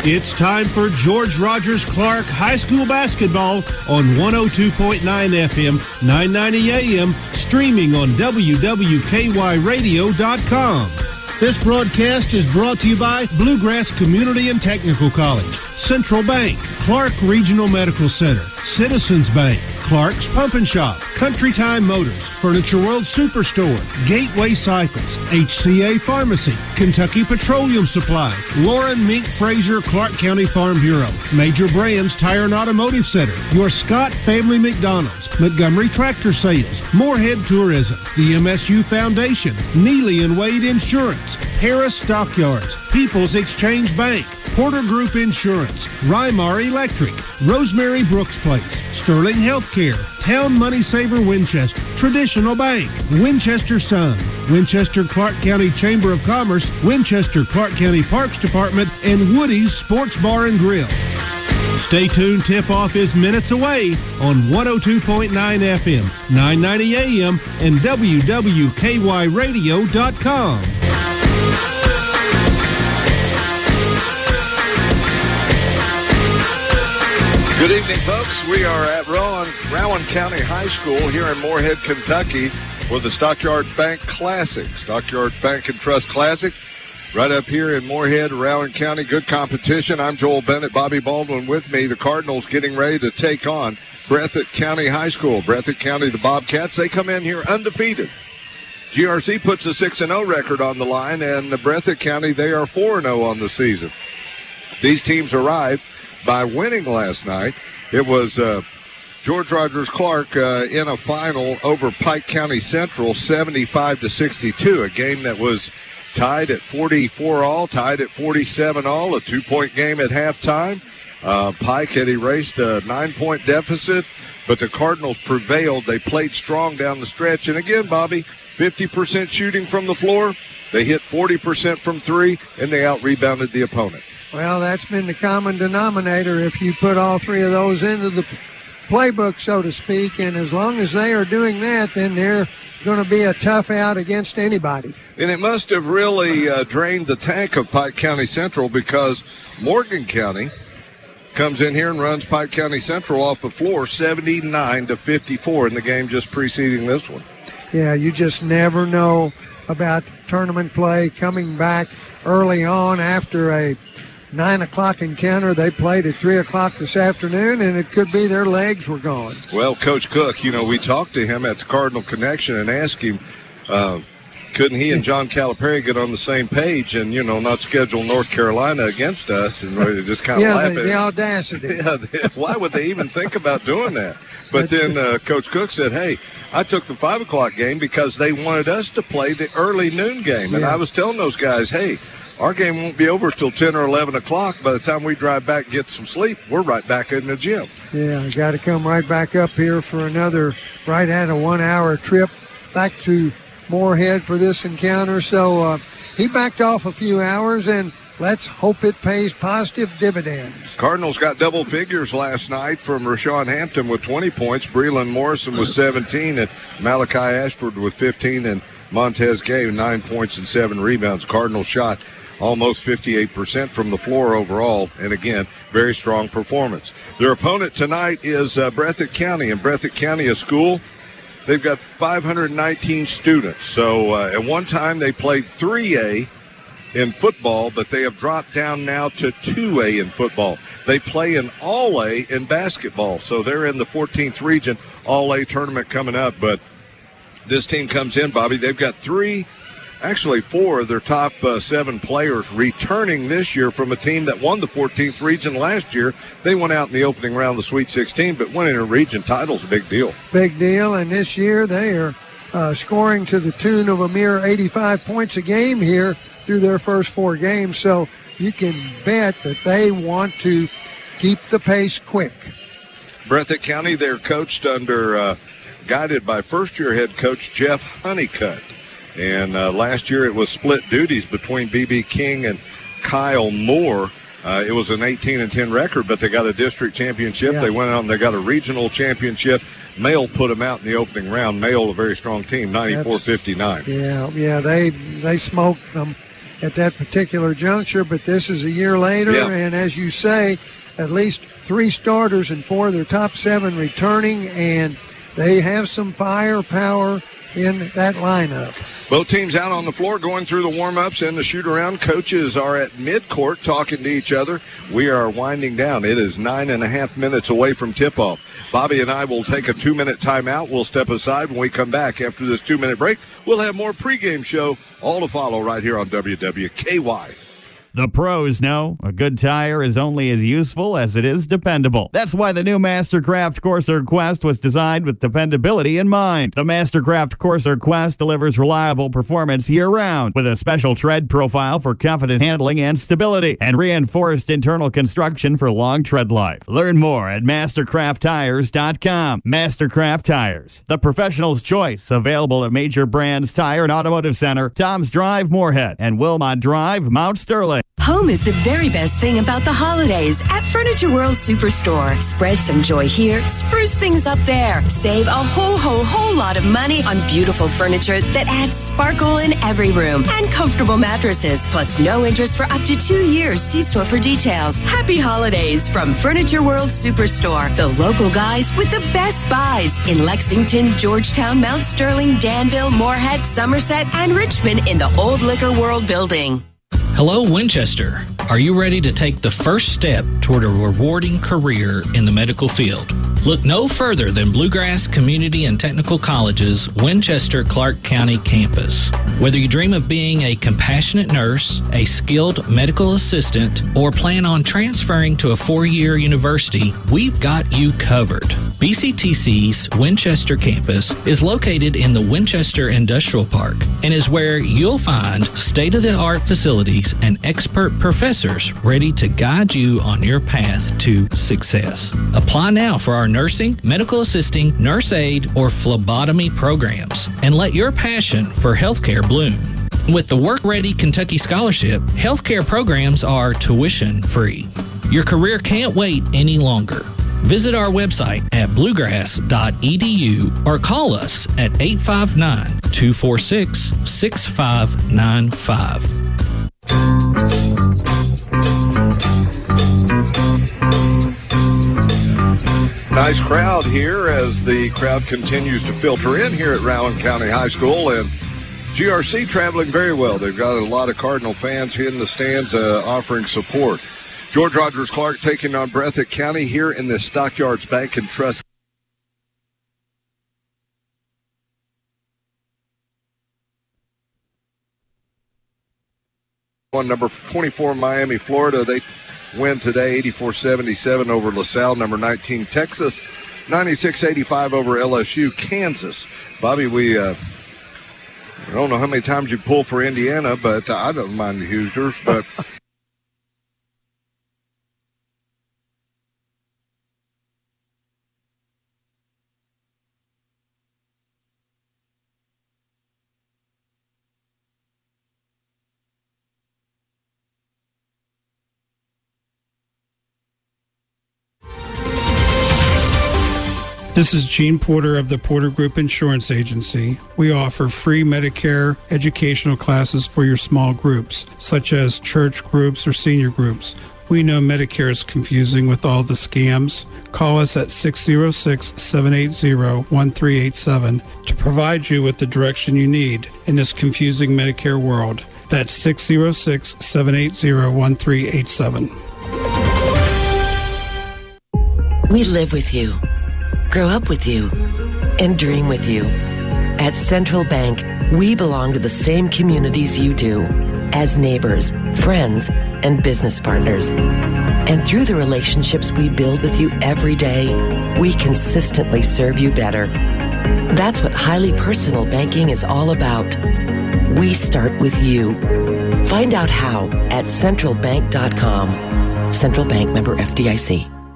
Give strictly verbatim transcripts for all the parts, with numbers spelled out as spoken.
It's time for George Rogers Clark High School basketball on one oh two point nine F M, nine ninety A M, streaming on W W K Y radio dot com. This broadcast is brought to you by Bluegrass Community and Technical College, Central Bank, Clark Regional Medical Center, Citizens Bank, Clark's Pump and Shop, Country Time Motors, Furniture World Superstore, Gateway Cycles, H C A Pharmacy, Kentucky Petroleum Supply, Lauren Mink Fraser Clark County Farm Bureau, Major Brands Tire and Automotive Center, your Scott Family McDonald's, Montgomery Tractor Sales, Moorhead Tourism, the M S U Foundation, Neely and Wade Insurance, Harris Stockyards, People's Exchange Bank, Porter Group Insurance, Rymar Electric, Rosemary Brooks Place, Sterling Healthcare, Town Money Saver Winchester, Traditional Bank, Winchester Sun, Winchester Clark County Chamber of Commerce, Winchester Clark County Parks Department, and Woody's Sports Bar and Grill. Stay tuned, tip-off is minutes away on one oh two point nine F M, nine ninety A M, and W W K Y radio dot com. Good evening, folks. We are at Rowan, Rowan County High School here in Moorhead, Kentucky for the Stockyard Bank Classic. Stockyard Bank and Trust Classic right up here in Moorhead, Rowan County. Good competition. I'm Joel Bennett, Bobby Baldwin with me. The Cardinals getting ready to take on Breathitt County High School. Breathitt County, the Bobcats, they come in here undefeated. G R C puts a six and oh record on the line, and the Breathitt County, they are four and oh on the season. These teams arrived by winning last night. It was uh, George Rogers Clark uh, in a final over Pike County Central, seventy-five to sixty-two, a game that was tied at forty-four all, tied at forty-seven all, a two-point game at halftime. Uh, Pike had erased a nine-point deficit, but the Cardinals prevailed. They played strong down the stretch. And again, Bobby, fifty percent shooting from the floor. They hit forty percent from three, and they out-rebounded the opponent. Well, that's been the common denominator if you put all three of those into the playbook, so to speak. And as long as they are doing that, then they're going to be a tough out against anybody. And it must have really uh, drained the tank of Pike County Central, because Morgan County comes in here and runs Pike County Central off the floor seventy-nine to fifty-four in the game just preceding this one. Yeah, you just never know about tournament play coming back early on after a nine o'clock encounter. They played at three o'clock this afternoon, and it could be their legs were gone. Well, Coach Cook, you know, we talked to him at the Cardinal Connection and asked him, uh, couldn't he and John Calipari get on the same page and, you know, not schedule North Carolina against us? And we just kind of yeah, laugh the, at the it. audacity. Yeah, they, why would they even think about doing that? But then uh, Coach Cook said, hey, I took the five o'clock game because they wanted us to play the early noon game. And yeah. I was telling those guys, hey, our game won't be over till ten or eleven o'clock. By the time we drive back and get some sleep, we're right back in the gym. Yeah, got to come right back up here for another right at a one-hour trip back to Moorhead for this encounter. So uh, he backed off a few hours, and let's hope it pays positive dividends. Cardinals got double figures last night from Rashawn Hampton with twenty points. Breland Morrison with seventeen, and Malachi Ashford with fifteen, and Montez Gay nine points and seven rebounds. Cardinals shot almost fifty-eight percent from the floor overall, and again, very strong performance. Their opponent tonight is uh, Breathitt County, and Breathitt County, a school, they've got five hundred nineteen students. So uh, at one time they played three A in football, but they have dropped down now to two A in football. They play in All A in basketball, so they're in the fourteenth region All A tournament coming up. But this team comes in, Bobby, they've got three Actually, four of their top uh, seven players returning this year from a team that won the fourteenth region last year. They went out in the opening round of the Sweet sixteen, but winning a region title is a big deal. Big deal, and this year they are uh, scoring to the tune of a mere eighty-five points a game here through their first four games. So you can bet that they want to keep the pace quick. Breathitt County, they're coached under, uh, guided by first-year head coach Jeff Honeycutt. And uh, last year it was split duties between B B King and Kyle Moore. Uh, it was an eighteen and ten record, but they got a district championship. Yeah. They went out and they got a regional championship. Mail put them out in the opening round. Mail, a very strong team, ninety-four fifty-nine. Yeah, yeah, they they smoked them. at that particular juncture, but this is a year later, yeah. and as you say, at least three starters and four of their top seven returning, and they have some firepower in that lineup. Both teams out on the floor going through the warm-ups and the shoot-around. Coaches are at midcourt talking to each other. We are winding down. It is nine and a half minutes away from tip-off. Bobby and I will take a two-minute timeout. We'll step aside. When we come back after this two-minute break, we'll have more pregame show, all to follow right here on W W K Y. The pros know a good tire is only as useful as it is dependable. That's why the new Mastercraft Corsair Quest was designed with dependability in mind. The Mastercraft Corsair Quest delivers reliable performance year-round with a special tread profile for confident handling and stability and reinforced internal construction for long tread life. Learn more at mastercraft tires dot com. Mastercraft Tires, the professional's choice, available at major brands Tire and Automotive Center, Tom's Drive, Moorhead, and Wilmot Drive, Mount Sterling. Home is the very best thing about the holidays at Furniture World Superstore. Spread some joy here, spruce things up there. Save a whole, whole, whole lot of money on beautiful furniture that adds sparkle in every room and comfortable mattresses. Plus no interest for up to two years. See store for details. Happy holidays from Furniture World Superstore. The local guys with the best buys in Lexington, Georgetown, Mount Sterling, Danville, Moorhead, Somerset, and Richmond in the Old Liquor World building. Hello, Winchester. Are you ready to take the first step toward a rewarding career in the medical field? Look no further than Bluegrass Community and Technical College's Winchester Clark County campus. Whether you dream of being a compassionate nurse, a skilled medical assistant, or plan on transferring to a four-year university, we've got you covered. B C T C's Winchester campus is located in the Winchester Industrial Park and is where you'll find state-of-the-art facilities and expert professors ready to guide you on your path to success. Apply now for our nursing, medical assisting, nurse aid, or phlebotomy programs, and let your passion for healthcare bloom. With the Work Ready Kentucky Scholarship, healthcare programs are tuition free. Your career can't wait any longer. Visit our website at bluegrass dot e d u or call us at eight five nine, two four six, six five nine five. Nice crowd here as the crowd continues to filter in here at Rowan County High School, and G R C traveling very well. They've got a lot of Cardinal fans in the stands uh, offering support. George Rogers Clark taking on Breathitt County here in the Stockyards Bank and Trust. On number twenty-four, Miami, Florida, they win today eighty-four seventy-seven over LaSalle. Number nineteen, Texas, ninety-six eighty-five over L S U. Kansas. Bobby, we uh, I don't know how many times you pull for Indiana, but uh, I don't mind the Hoosiers, but This is Gene Porter of the Porter Group Insurance Agency. We offer free Medicare educational classes for your small groups, such as church groups or senior groups. We know Medicare is confusing with all the scams. Call us at six oh six, seven eight zero, one three eight seven to provide you with the direction you need in this confusing Medicare world. That's six oh six, seven eight zero, one three eight seven. We live with you, grow up with you, and dream with you. At Central Bank, we belong to the same communities you do, as neighbors, friends, and business partners. And through the relationships we build with you every day, we consistently serve you better. That's what highly personal banking is all about. We start with you. Find out how at central bank dot com. Central Bank, member F D I C.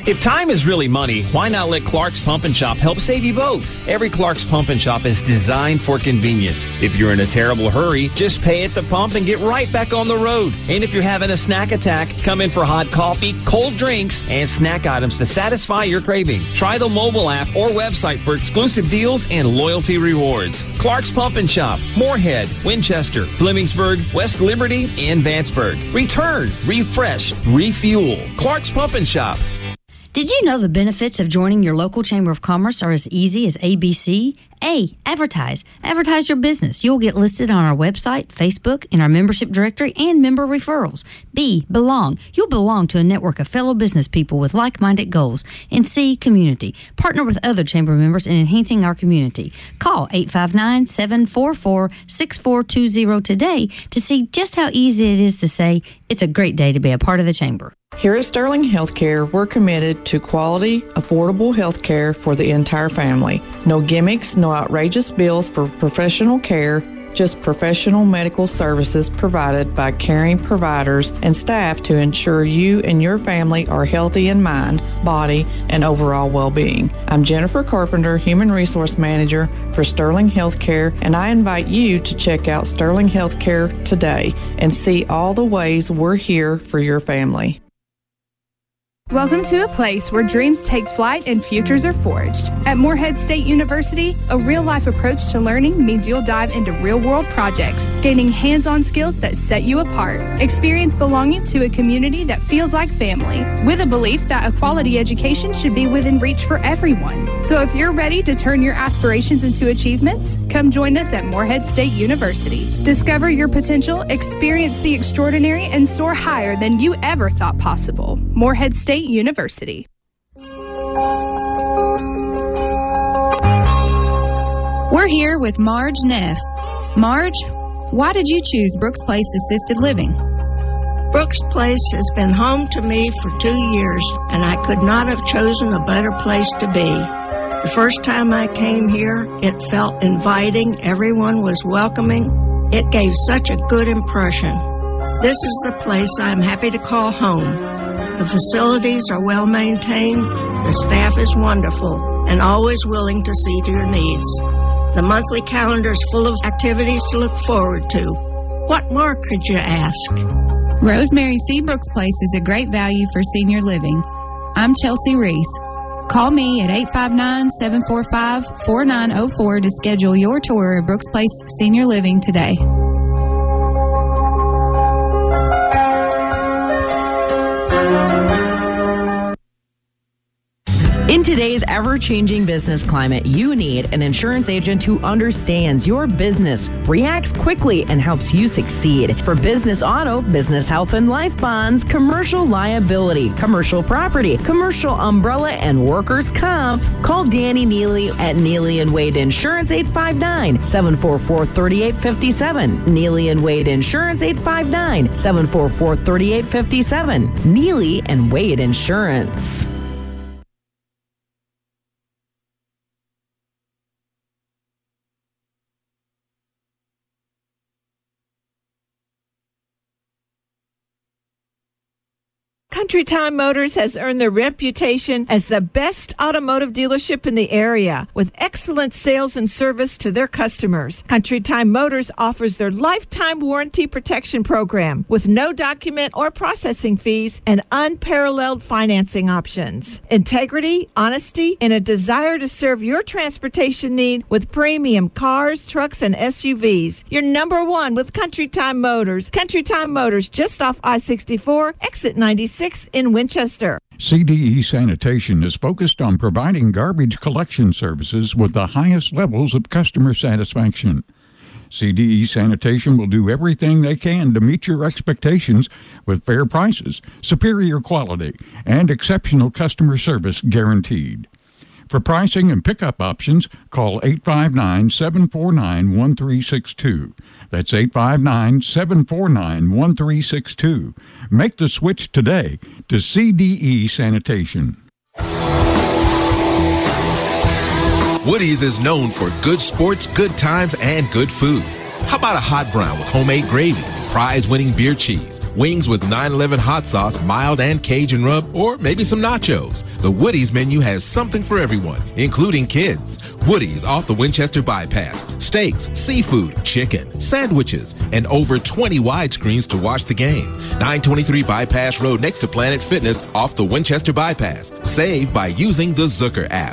If time is really money, why not let Clark's Pump and Shop help save you both? Every Clark's Pump and Shop is designed for convenience. If you're in a terrible hurry, just pay at the pump and get right back on the road. And if you're having a snack attack, come in for hot coffee, cold drinks, and snack items to satisfy your craving. Try the mobile app or website for exclusive deals and loyalty rewards. Clark's Pump and Shop, Moorhead, Winchester, Flemingsburg, West Liberty, and Vanceburg. Return, refresh, refuel. Clark's Pump and Shop. Did you know the benefits of joining your local Chamber of Commerce are as easy as A B C? A. Advertise. Advertise your business. You'll get listed on our website, Facebook, in our membership directory, and member referrals. B. Belong. You'll belong to a network of fellow business people with like-minded goals. And C. Community. Partner with other Chamber members in enhancing our community. Call eight five nine, seven four four, six four two zero today to see just how easy it is to say, it's a great day to be a part of the Chamber. Here at Sterling Healthcare, we're committed to quality, affordable health care for the entire family. No gimmicks, no outrageous bills for professional care, just professional medical services provided by caring providers and staff to ensure you and your family are healthy in mind, body, and overall well-being. I'm Jennifer Carpenter, Human Resource Manager for Sterling Healthcare, and I invite you to check out Sterling Healthcare today and see all the ways we're here for your family. Welcome to a place where dreams take flight and futures are forged. At Moorhead State University, a real-life approach to learning means you'll dive into real-world projects, gaining hands-on skills that set you apart. Experience belonging to a community that feels like family, with a belief that a quality education should be within reach for everyone. So if you're ready to turn your aspirations into achievements, come join us at Moorhead State University. Discover your potential, experience the extraordinary, and soar higher than you ever thought possible. Moorhead State University. We're here with Marge Neff. Marge, why did you choose Brooks Place Assisted Living? Brooks Place has been home to me for two years, and I could not have chosen a better place to be. The first time I came here, it felt inviting. Everyone was welcoming. It gave such a good impression. This is the place I'm happy to call home. The facilities are well maintained, the staff is wonderful, and always willing to see to your needs. The monthly calendar is full of activities to look forward to. What more could you ask? Rosemary C. Brooks Place is a great value for senior living. I'm Chelsea Reese. Call me at eight five nine, seven four five, four nine zero four to schedule your tour of Brooks Place Senior Living today. In today's ever-changing business climate, you need an insurance agent who understands your business, reacts quickly, and helps you succeed. For business auto, business health and life bonds, commercial liability, commercial property, commercial umbrella, and workers' comp, call Danny Neely at Neely and Wade Insurance eight five nine, seven four four, three eight five seven. Neely and Wade Insurance eight five nine, seven four four, three eight five seven. Neely and Wade Insurance. Country Time Motors has earned their reputation as the best automotive dealership in the area, with excellent sales and service to their customers. Country Time Motors offers their lifetime warranty protection program with no document or processing fees and unparalleled financing options. Integrity, honesty, and a desire to serve your transportation need with premium cars, trucks, and S U Vs. You're number one with Country Time Motors. Country Time Motors, just off I sixty-four, exit ninety-six in Winchester. C D E Sanitation is focused on providing garbage collection services with the highest levels of customer satisfaction. C D E Sanitation will do everything they can to meet your expectations with fair prices, superior quality, and exceptional customer service guaranteed. For pricing and pickup options, call eight five nine, seven four nine, one three six two. That's eight five nine, seven four nine, one three six two. Make the switch today to C D E Sanitation. Woody's is known for good sports, good times, and good food. How about a hot brown with homemade gravy, prize-winning beer cheese, Wings with nine eleven hot sauce, mild and Cajun rub, or maybe some nachos. The Woody's menu has something for everyone, including kids. Woody's off the Winchester Bypass. Steaks, seafood, chicken, sandwiches, and over twenty widescreens to watch the game. nine twenty-three Bypass Road next to Planet Fitness off the Winchester Bypass. Save by using the Zucker app.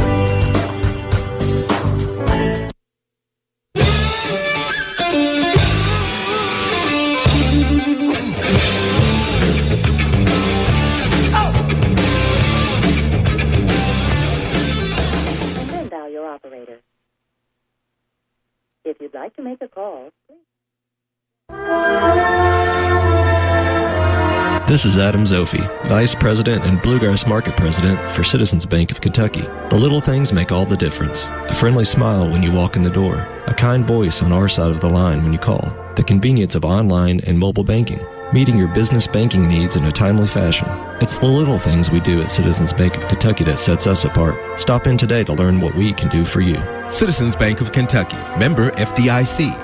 If you'd like to make a call, please. This is Adam Zofi, Vice President and Bluegrass Market President for Citizens Bank of Kentucky. The little things make all the difference. A friendly smile when you walk in the door, a kind voice on our side of the line when you call, the convenience of online and mobile banking, meeting your business banking needs in a timely fashion. It's the little things we do at Citizens Bank of Kentucky that sets us apart. Stop in today to learn what we can do for you. Citizens Bank of Kentucky, member F D I C.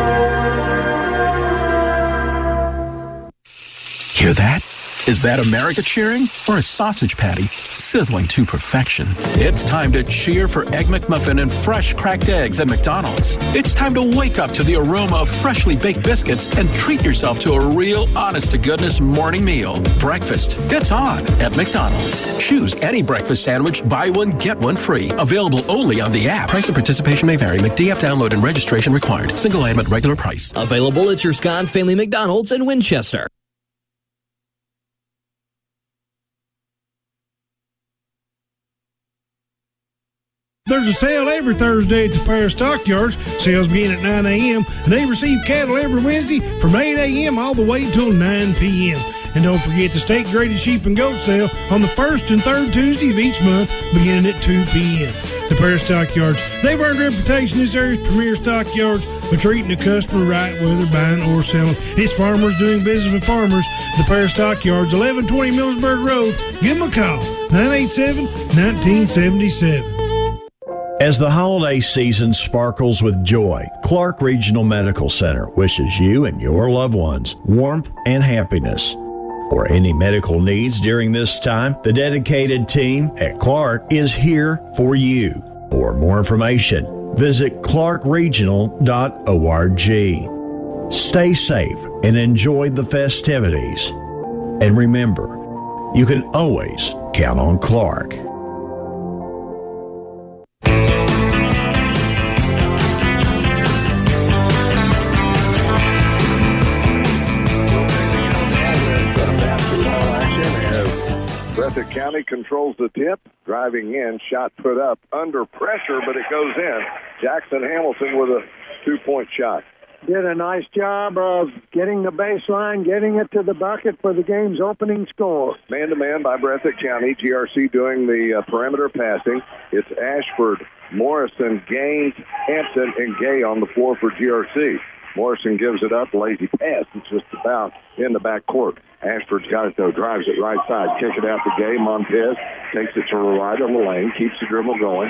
Hear that? Is that America cheering or a sausage patty sizzling to perfection? It's time to cheer for Egg McMuffin and fresh cracked eggs at McDonald's. It's time to wake up to the aroma of freshly baked biscuits and treat yourself to a real honest-to-goodness morning meal. Breakfast, it's on at McDonald's. Choose any breakfast sandwich, buy one, get one free. Available only on the app. Price and participation may vary. McD app download and registration required. Single item at regular price. Available at your Scott Family McDonald's in Winchester. There's a sale every Thursday at the Paris Stockyards. Sales begin at nine a.m. and they receive cattle every Wednesday from eight a.m. all the way until nine p.m. And don't forget the state-graded sheep and goat sale on the first and third Tuesday of each month beginning at two p.m. The Paris Stockyards, they've earned a reputation as area's premier stockyards for treating the customer right, whether buying or selling. It's farmers doing business with farmers. The Paris Stockyards, eleven twenty Millsburg Road. Give them a call, nine eight seven, one nine seven seven. As the holiday season sparkles with joy, Clark Regional Medical Center wishes you and your loved ones warmth and happiness. For any medical needs during this time, the dedicated team at Clark is here for you. For more information, visit clark regional dot org. Stay safe and enjoy the festivities. And remember, you can always count on Clark. Breathitt County controls the tip. Driving in, shot put up under pressure, but it goes in. Jackson Hamilton with a two-point shot. Did a nice job of getting the baseline, getting it to the bucket for the game's opening score. Man-to-man by Breathitt County. G R C doing the uh, perimeter passing. It's Ashford, Morrison, Gaines, Hampton, and Gay on the floor for G R C. Morrison gives it up. Lazy pass. It's just about in the back court. Ashford's got it, though. Drives it right side. Kick it out the game. Montez takes it to the right of the lane. Keeps the dribble going.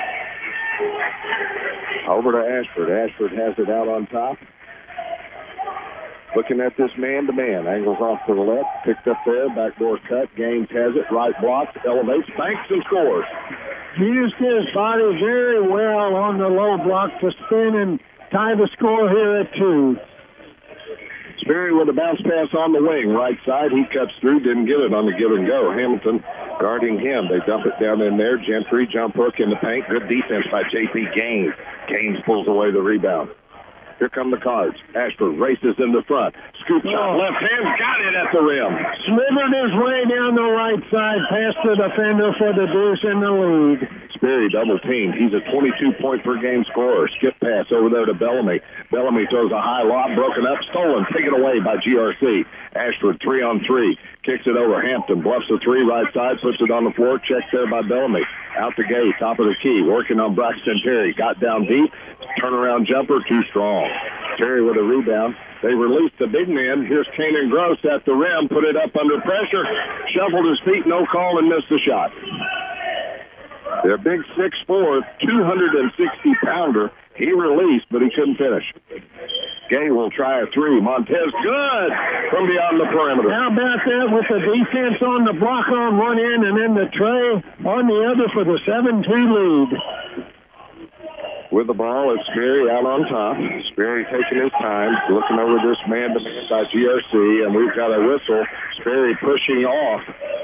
Over to Ashford. Ashford has it out on top. Looking at this man-to-man. Angles off to the left. Picked up there. Backdoor cut. Gaines has it. Right blocks. Elevates. Banks and scores. He used his body very well on the low block to spin and tie the score here at two. Sperry with a bounce pass on the wing. Right side. He cuts through. Didn't get it on the give and go. Hamilton guarding him. They dump it down in there. Gentry jump hook in the paint. Good defense by J P Gaines. Gaines pulls away the rebound. Here come the Cards. Ashford races in the front. Scoop shot. Left hand. Got it at the rim. Slithered his way down the right side past the defender for the deuce in the lead. Sperry double teamed. He's a twenty-two point per game scorer. Skip pass over there to Bellamy. Bellamy throws a high lob. Broken up. Stolen. Taken away by G R C. Ashford three on three. Kicks it over. Hampton bluffs the three right side. Puts it on the floor. Checked there by Bellamy. Out the gate. Top of the key. Working on Braxton Terry. Got down deep. Turnaround jumper. Too strong. Terry with a rebound. They released the big man. Here's Kanan Gross at the rim. Put it up under pressure. Shuffled his feet. No call and missed the shot. Their big six four, two hundred sixty pounder. He released, but he couldn't finish. Gay will try a three. Montez, good from beyond the perimeter. How about that with the defense on the block on one end and then the tray on the other for the seven two lead. With the ball, it's Sperry out on top. Sperry taking his time, looking over this man-to-man by G R C, and we've got a whistle. Sperry pushing off.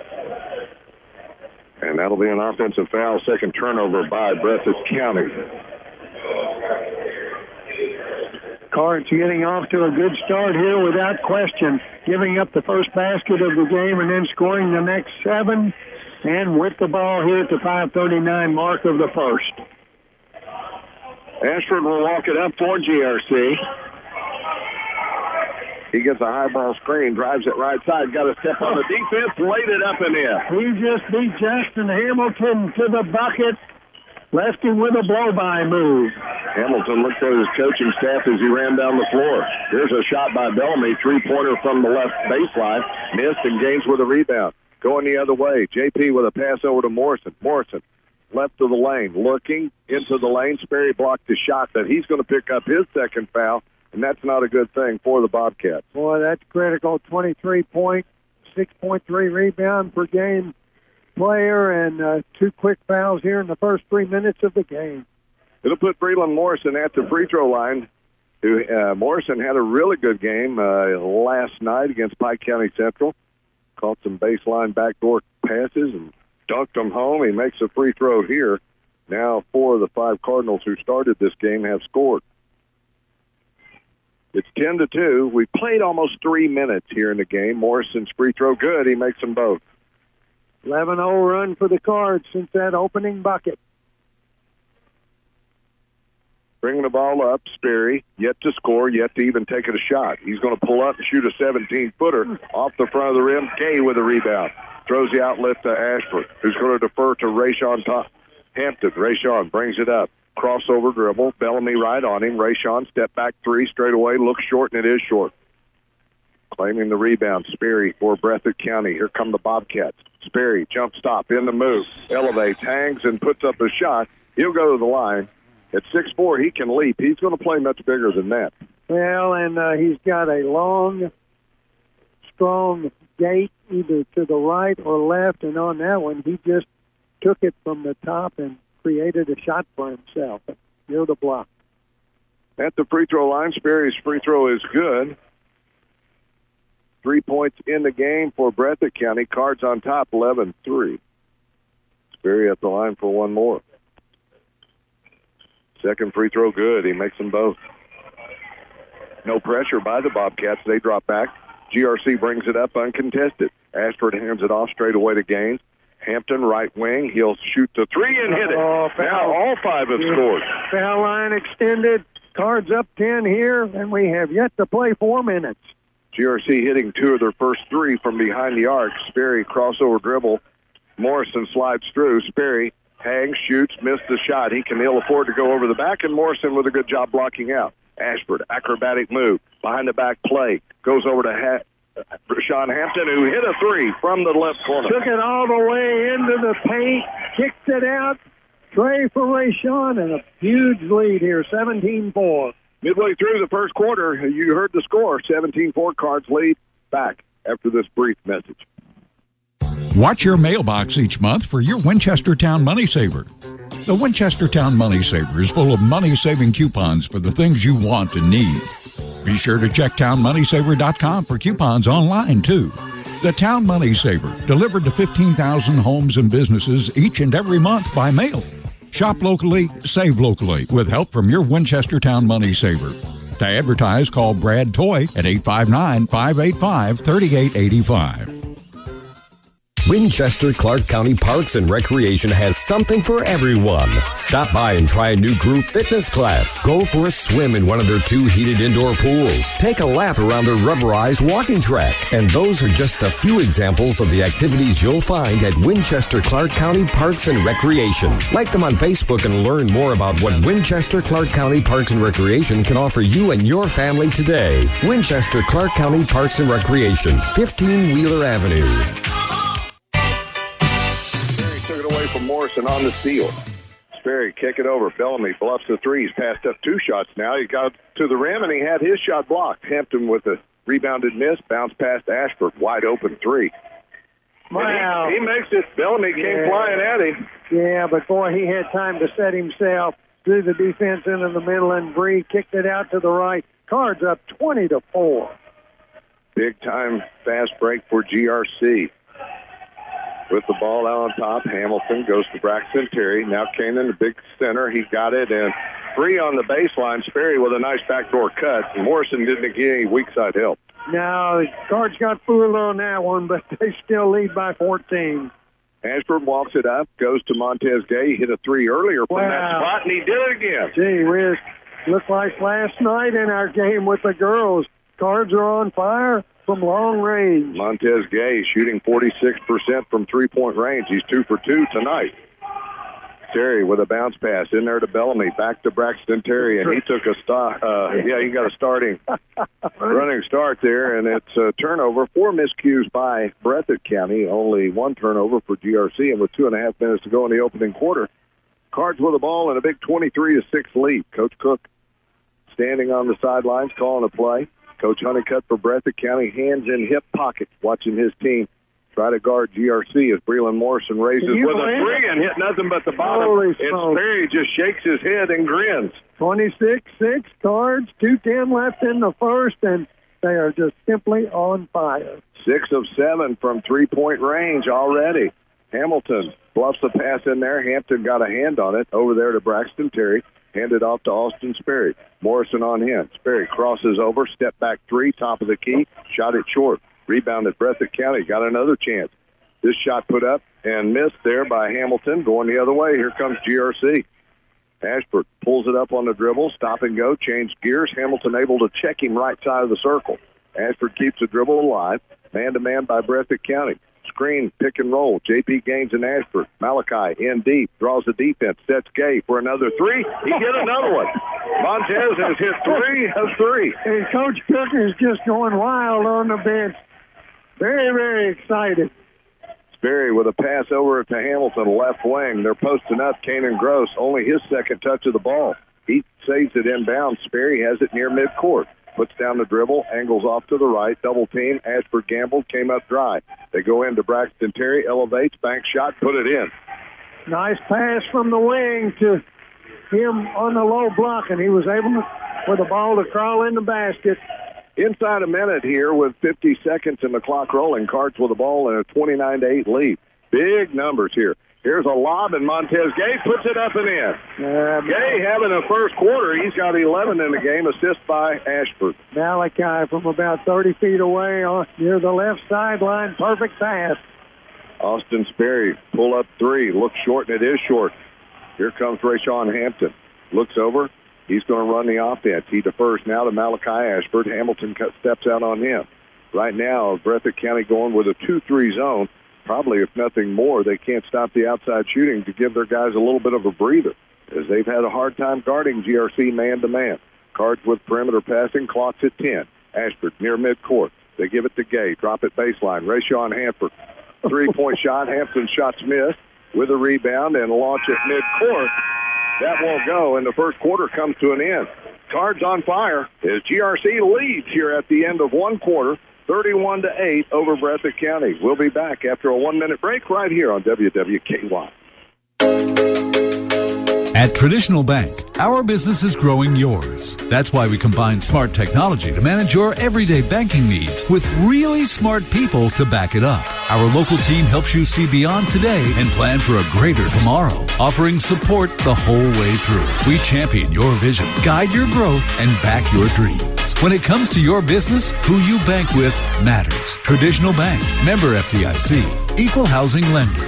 And that'll be an offensive foul, second turnover by Breathitt County. Cards getting off to a good start here without question, giving up the first basket of the game and then scoring the next seven, and with the ball here at the five thirty-nine mark of the first. Ashford will walk it up for G R C. He gets a high ball screen, drives it right side, got a step on the defense, laid it up and in. He just beat Jackson Hamilton to the bucket, left him with a blow-by move. Hamilton looked at his coaching staff as he ran down the floor. Here's a shot by Bellamy, three-pointer from the left baseline, missed, and Gaines with a rebound. Going the other way, J P with a pass over to Morrison. Morrison left of the lane, looking into the lane. Sperry blocked the shot that he's going to pick up his second foul, and that's not a good thing for the Bobcats. Boy, that's critical. twenty-three point, six point three rebound per game player, and uh, two quick fouls here in the first three minutes of the game. It'll put Breland Morrison at the free throw line. Who, uh, Morrison had a really good game uh, last night against Pike County Central. Caught some baseline backdoor passes and dunked them home. He makes a free throw here. Now four of the five Cardinals who started this game have scored. It's ten to two. We played almost three minutes here in the game. Morrison's free throw good. He makes them both. eleven oh run for the Cards since that opening bucket. Bringing the ball up, Sperry, yet to score, yet to even take it a shot. He's going to pull up and shoot a seventeen-footer off the front of the rim. Gay with a rebound. Throws the outlet to Ashford, who's going to defer to Rayshawn Hampton. Rayshawn brings it up. Crossover dribble. Bellamy right on him. Rayshawn step back three straight away. Looks short, and it is short. Claiming the rebound, Sperry for Breathitt County. Here come the Bobcats. Sperry, jump stop, in the move. Elevates, hangs, and puts up a shot. He'll go to the line. At six four, he can leap. He's going to play much bigger than that. Well, and uh, he's got a long, strong gate either to the right or left, and on that one, he just took it from the top and created a shot for himself near the block. At the free throw line, Sperry's free throw is good. Three points in the game for Breathitt County. Cards on top, eleven three. Sperry at the line for one more. Second free throw good. He makes them both. No pressure by the Bobcats. They drop back. G R C brings it up uncontested. Ashford hands it off straight away to Gaines. Hampton, right wing. He'll shoot the three and hit it. Oh, now all five have scored. Foul line extended. Cards up ten here, and we have yet to play four minutes. G R C hitting two of their first three from behind the arc. Sperry crossover dribble. Morrison slides through. Sperry hangs, shoots, missed the shot. He can ill afford to go over the back, and Morrison with a good job blocking out. Ashford, acrobatic move, behind the back play, goes over to ha- Rashawn Hampton, who hit a three from the left corner. Took it all the way into the paint, kicked it out. Tray for Rashawn, and a huge lead here, seventeen four. Midway through the first quarter, you heard the score, seventeen four. Cards lead. Back after this brief message. Watch your mailbox each month for your Winchestertown Money Saver. The Winchestertown Money Saver is full of money-saving coupons for the things you want and need. Be sure to check town money saver dot com for coupons online, too. The Town Money Saver, delivered to fifteen thousand homes and businesses each and every month by mail. Shop locally, save locally, with help from your Winchestertown Money Saver. To advertise, call Brad Toy at eight five nine, five eight five, three eight eight five. Winchester Clark County Parks and Recreation has something for everyone. Stop by and try a new group fitness class. Go for a swim in one of their two heated indoor pools. Take a lap around their rubberized walking track. And those are just a few examples of the activities you'll find at Winchester Clark County Parks and Recreation. Like them on Facebook and learn more about what Winchester Clark County Parks and Recreation can offer you and your family today. Winchester Clark County Parks and Recreation, fifteen Wheeler Avenue. From Morrison on the steal. Sperry kick it over. Bellamy bluffs the three. He's passed up two shots now. He got to the rim, and he had his shot blocked. Hampton with a rebounded miss. Bounce past Ashford. Wide open three. Wow. He, he makes it. Bellamy came Yeah. flying at him. Yeah, but boy, he had time to set himself, drew the defense into the middle, and Bree kicked it out to the right. Cards up twenty to four. Big time fast break for G R C. With the ball out on top, Hamilton goes to Braxton Terry. Now Kanan, the big center. He got it, and free on the baseline. Sperry with a nice backdoor cut. And Morrison didn't get any weak side help. Now, the Cards got fooled on that one, but they still lead by fourteen. Ashford walks it up, goes to Montez Gay. He hit a three earlier from Wow. that spot, and he did it again. Gee whiz, looked like last night in our game with the girls. Cards are on fire from long range. Montez Gay shooting forty-six percent from three-point range. He's two for two tonight. Terry with a bounce pass in there to Bellamy, back to Braxton Terry, and he took a start. Uh, yeah, he got a starting running start there, and it's a turnover. Four miscues by Breathitt County, only one turnover for G R C, and with two and a half minutes to go in the opening quarter, Cards with the ball and a big twenty-three to six lead. Coach Cook standing on the sidelines calling a play. Coach Honeycutt for Breathitt County, hands in hip pockets, watching his team try to guard G R C as Breland Morrison raises Can you with a believe three it? and hit nothing but the bottom. Holy And smokes. Sperry just shakes his head and grins. twenty-six six Cards, two ten left in the first, and they are just simply on fire. Six of seven from three-point range already. Hamilton bluffs the pass in there. Hampton got a hand on it over there to Braxton Terry. Handed off to Austin Sperry. Morrison on him. Sperry crosses over, step back three, top of the key, shot it short. Rebounded Breathitt County, got another chance. This shot put up and missed there by Hamilton. Going the other way, here comes G R C. Ashford pulls it up on the dribble, stop and go, change gears. Hamilton able to check him right side of the circle. Ashford keeps the dribble alive. Man-to-man by Breathitt County. Screen, pick and roll. J P Gaines and Ashford. Malachi in deep, draws the defense, sets Gay for another three. He hit another one. Montez has hit three of three. And Coach Cook is just going wild on the bench. Very, very excited. Sperry with a pass over to Hamilton, left wing. They're posting up. Kanan Gross, only his second touch of the ball. He saves it inbounds. Sperry has it near midcourt. Puts down the dribble, angles off to the right, double team. Ashford gambled, came up dry. They go into Braxton Terry, elevates, bank shot, put it in. Nice pass from the wing to him on the low block, and he was able to, for the ball to crawl in the basket. Inside a minute here with fifty seconds and the clock rolling. Cards with the ball and a twenty-nine to eight lead. Big numbers here. Here's a lob, and Montez Gay puts it up and in. Uh, Gay having a first quarter. He's got eleven in the game, assist by Ashford. Malachi from about thirty feet away on, near the left sideline. Perfect pass. Austin Sperry, pull up three. Looks short, and it is short. Here comes Rayshawn Hampton. Looks over. He's going to run the offense. He defers now to Malachi Ashford. Hamilton steps out on him. Right now, Breathitt County going with a two three zone. Probably, if nothing more, they can't stop the outside shooting to give their guys a little bit of a breather, as they've had a hard time guarding G R C man-to-man. Cards with perimeter passing, clocks at ten. Ashford near midcourt. They give it to Gay. Drop it baseline. Rayshawn Hampton. Three-point shot. Hampton shots missed with a rebound and launch at midcourt. That won't go, and the first quarter comes to an end. Cards on fire as G R C leads here at the end of one quarter, thirty-one to eight over Breathitt County. We'll be back after a one-minute break right here on W W K Y. At Traditional Bank, our business is growing yours. That's why we combine smart technology to manage your everyday banking needs with really smart people to back it up. Our local team helps you see beyond today and plan for a greater tomorrow, offering support the whole way through. We champion your vision, guide your growth, and back your dreams. When it comes to your business, who you bank with matters. Traditional Bank, member F D I C, equal housing lender.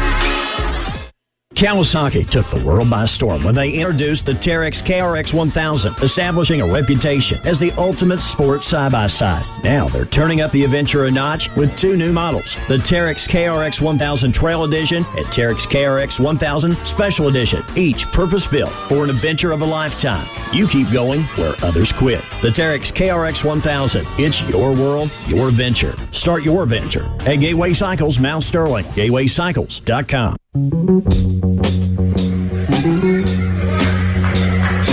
Kawasaki took the world by storm when they introduced the Terex K R X one thousand, establishing a reputation as the ultimate sports side-by-side. Now they're turning up the adventure a notch with two new models, the Terex K R X one thousand Trail Edition and Terex K R X one thousand Special Edition, each purpose-built for an adventure of a lifetime. You keep going where others quit. The Terex K R X one thousand, it's your world, your venture. Start your venture at Gateway Cycles, Mount Sterling, gateway cycles dot com. Thank you.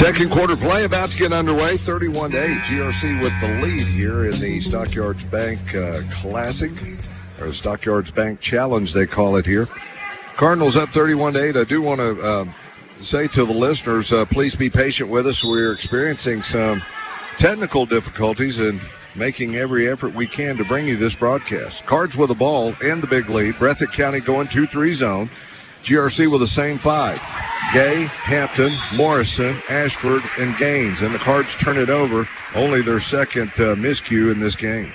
Second quarter play about to get underway. thirty-one to eight. G R C with the lead here in the Stockyards Bank uh, Classic, or Stockyards Bank Challenge, they call it here. Cardinals up thirty-one to eight. I do want to uh, say to the listeners, uh, please be patient with us. We're experiencing some technical difficulties and making every effort we can to bring you this broadcast. Cards with the ball and the big lead. Breathitt County going two three zone. G R C with the same five. Gay, Hampton, Morrison, Ashford, and Gaines. And the Cards turn it over. Only their second uh, miscue in this game.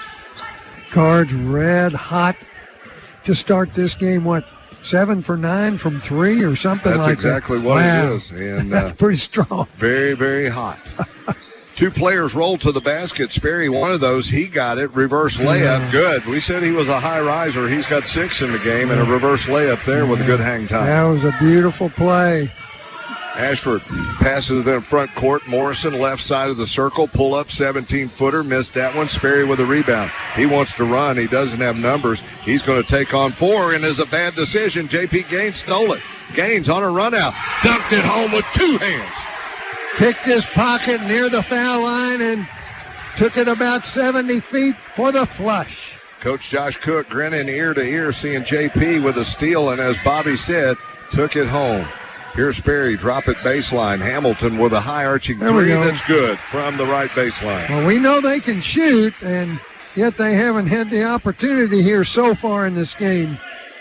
Cards red hot to start this game. What, seven for nine from three or something That's like exactly that? what Wow. it is. And That's uh, pretty strong. Very, very hot. Two players rolled to the basket. Sperry, one of those, he got it. Reverse layup, Yeah. good. We said he was a high riser. He's got six in the game, and a reverse layup there with a good hang time. That was a beautiful play. Ashford passes it in front court. Morrison, left side of the circle. Pull up, seventeen-footer. Missed that one. Sperry with a rebound. He wants to run. He doesn't have numbers. He's going to take on four, and is a bad decision. J P Gaines stole it. Gaines on a run out. Dunked it home with two hands. Picked his pocket near the foul line and took it about seventy feet for the flush. Coach Josh Cook grinning ear to ear, seeing J P with a steal, and as Bobby said, took it home. Here's Sperry, drop it baseline. Hamilton with a high arching There we three go. that's good from the right baseline. Well, we know they can shoot, and yet they haven't had the opportunity here so far in this game.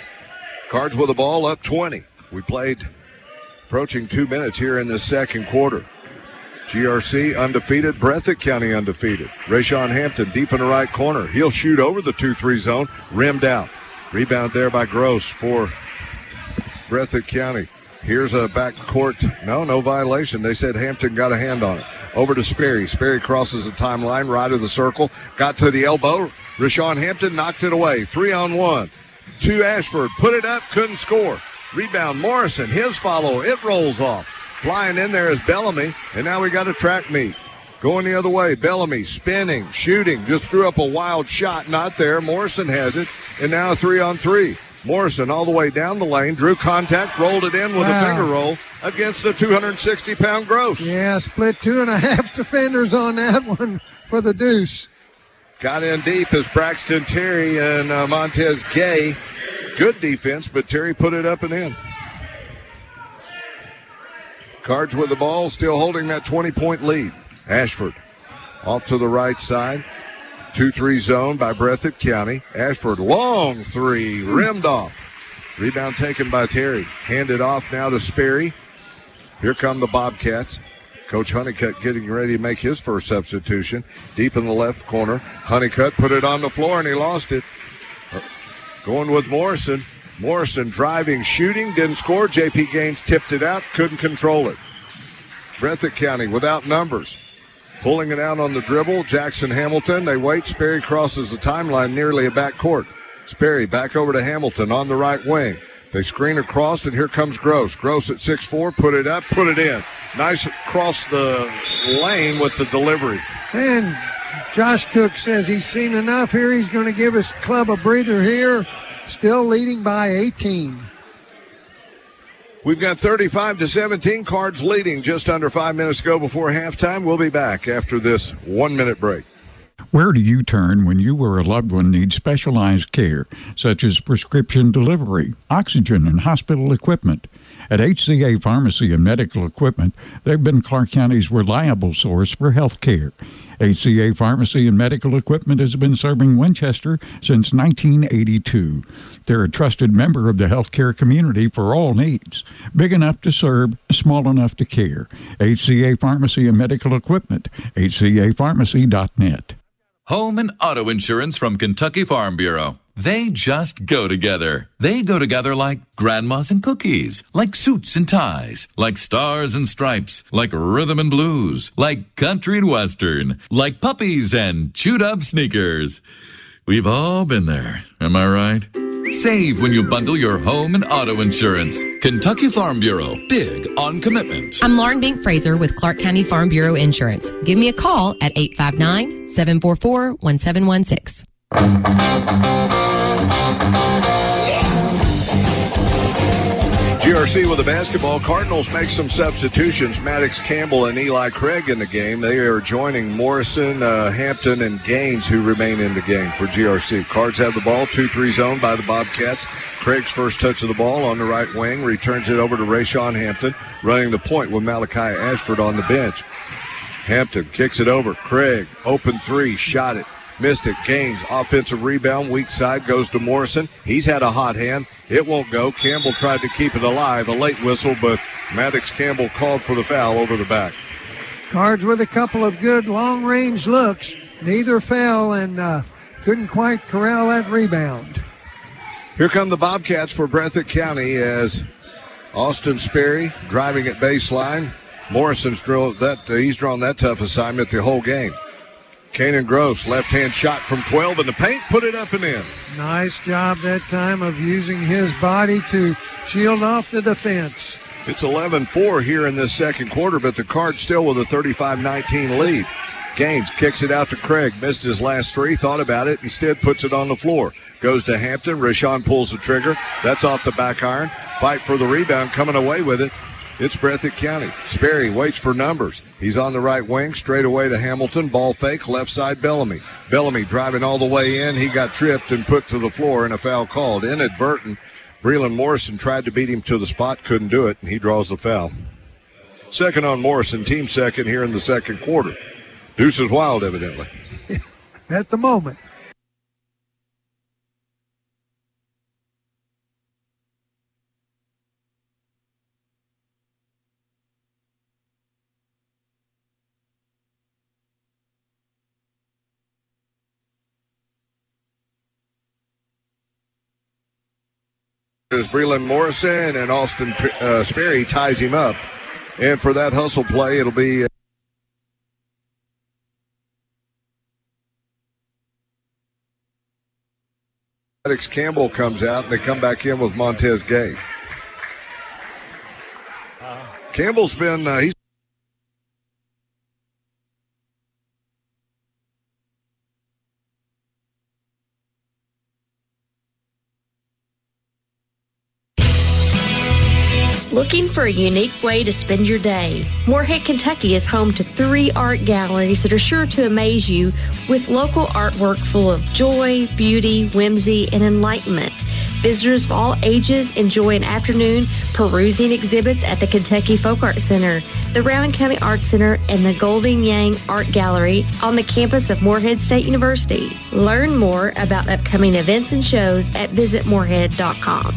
Cards with the ball up twenty. We played approaching two minutes here in the second quarter. G R C undefeated, Breathitt County undefeated. Rayshawn Hampton deep in the right corner. He'll shoot over the two three zone, rimmed out. Rebound there by Gross for Breathitt County. Here's a backcourt. No, no violation. They said Hampton got a hand on it. Over to Sperry. Sperry crosses the timeline, right of the circle. Got to the elbow. Rashawn Hampton knocked it away. Three on one. To Ashford. Put it up. Couldn't score. Rebound Morrison. His follow. It rolls off. Flying in there is Bellamy. And now we got a track meet. Going the other way. Bellamy spinning, shooting. Just threw up a wild shot. Not there. Morrison has it. And now a three on three. Morrison all the way down the lane, drew contact, rolled it in with Wow. a finger roll against the two hundred sixty pound Gross. Yeah, split two and a half defenders on that one for the deuce. Got in deep as Braxton Terry and uh, Montez Gay. Good defense, but Terry put it up and in. Cards with the ball, still holding that twenty-point lead. Ashford off to the right side. two three zone by Breathitt County. Ashford, long three, rimmed off. Rebound taken by Terry. Handed off now to Sperry. Here come the Bobcats. Coach Honeycutt getting ready to make his first substitution. Deep in the left corner. Honeycutt put it on the floor, and he lost it. Going with Morrison. Morrison driving, shooting, didn't score. J P Gaines tipped it out, couldn't control it. Breathitt County without numbers. Pulling it out on the dribble, Jackson Hamilton. They wait. Sperry crosses the timeline, nearly a backcourt. Sperry back over to Hamilton on the right wing. They screen across, and here comes Gross. Gross at six four, put it up, put it in. Nice across the lane with the delivery. And Josh Cook says he's seen enough here. He's going to give his club a breather here. Still leading by eighteen. We've got thirty-five to seventeen, Cards leading just under five minutes to go before halftime. We'll be back after this one-minute break. Where do you turn when you or a loved one needs specialized care, such as prescription delivery, oxygen, and hospital equipment? At H C A Pharmacy and Medical Equipment, they've been Clark County's reliable source for health care. H C A Pharmacy and Medical Equipment has been serving Winchester since nineteen eighty-two. They're a trusted member of the healthcare community for all needs. Big enough to serve, small enough to care. H C A Pharmacy and Medical Equipment, H C A pharmacy dot net. Home and auto insurance from Kentucky Farm Bureau. They just go together. They go together like grandmas and cookies, like suits and ties, like stars and stripes, like rhythm and blues, like country and western, like puppies and chewed up sneakers. We've all been there, am I right? Save when you bundle your home and auto insurance. Kentucky Farm Bureau, big on commitment. I'm Lauren Bink Fraser with Clark County Farm Bureau Insurance. Give me a call at eight five nine, seven four four, one seven one six. G G R C with the basketball. Cardinals make some substitutions. Maddox Campbell and Eli Craig in the game. They are joining Morrison, uh, Hampton, and Gaines, who remain in the game for G R C. Cards have the ball, two three zone by the Bobcats. Craig's first touch of the ball on the right wing, returns it over to Rayshawn Hampton, running the point with Malachi Ashford on the bench. Hampton kicks it over. Craig, open three, shot it. Missed it. Gaines, offensive rebound, weak side, goes to Morrison. He's had a hot hand. It won't go. Campbell tried to keep it alive. A late whistle, but Maddox Campbell called for the foul over the back. Cards with a couple of good long-range looks. Neither fell and uh, couldn't quite corral that rebound. Here come the Bobcats for Breathitt County as Austin Sperry driving at baseline. Morrison's drilled that. Uh, he's drawn that tough assignment the whole game. Kanan Gross, left-hand shot from twelve in the paint, put it up and in. Nice job that time of using his body to shield off the defense. It's eleven four here in this second quarter, but the Cards still with a thirty-five nineteen lead. Gaines kicks it out to Craig, missed his last three, thought about it, instead puts it on the floor. Goes to Hampton, Rashawn pulls the trigger, that's off the back iron. Fight for the rebound, coming away with it. It's Breathitt County. Sperry waits for numbers. He's on the right wing, straight away to Hamilton. Ball fake, left side Bellamy. Bellamy driving all the way in. He got tripped and put to the floor and a foul called. Inadvertent. Breland Morrison tried to beat him to the spot, couldn't do it, and he draws the foul. Second on Morrison, team second here in the second quarter. Deuce is wild, evidently. At the moment. Is Breland Morrison, and Austin uh, Sperry ties him up. And for that hustle play, it'll be uh, Maddox Campbell comes out, and they come back in with Montez Gay. Campbell's been, uh, he's Looking for a unique way to spend your day? Moorhead, Kentucky is home to three art galleries that are sure to amaze you with local artwork full of joy, beauty, whimsy, and enlightenment. Visitors of all ages enjoy an afternoon perusing exhibits at the Kentucky Folk Art Center, the Rowan County Art Center, and the Golden Yang Art Gallery on the campus of Moorhead State University. Learn more about upcoming events and shows at visit moorhead dot com.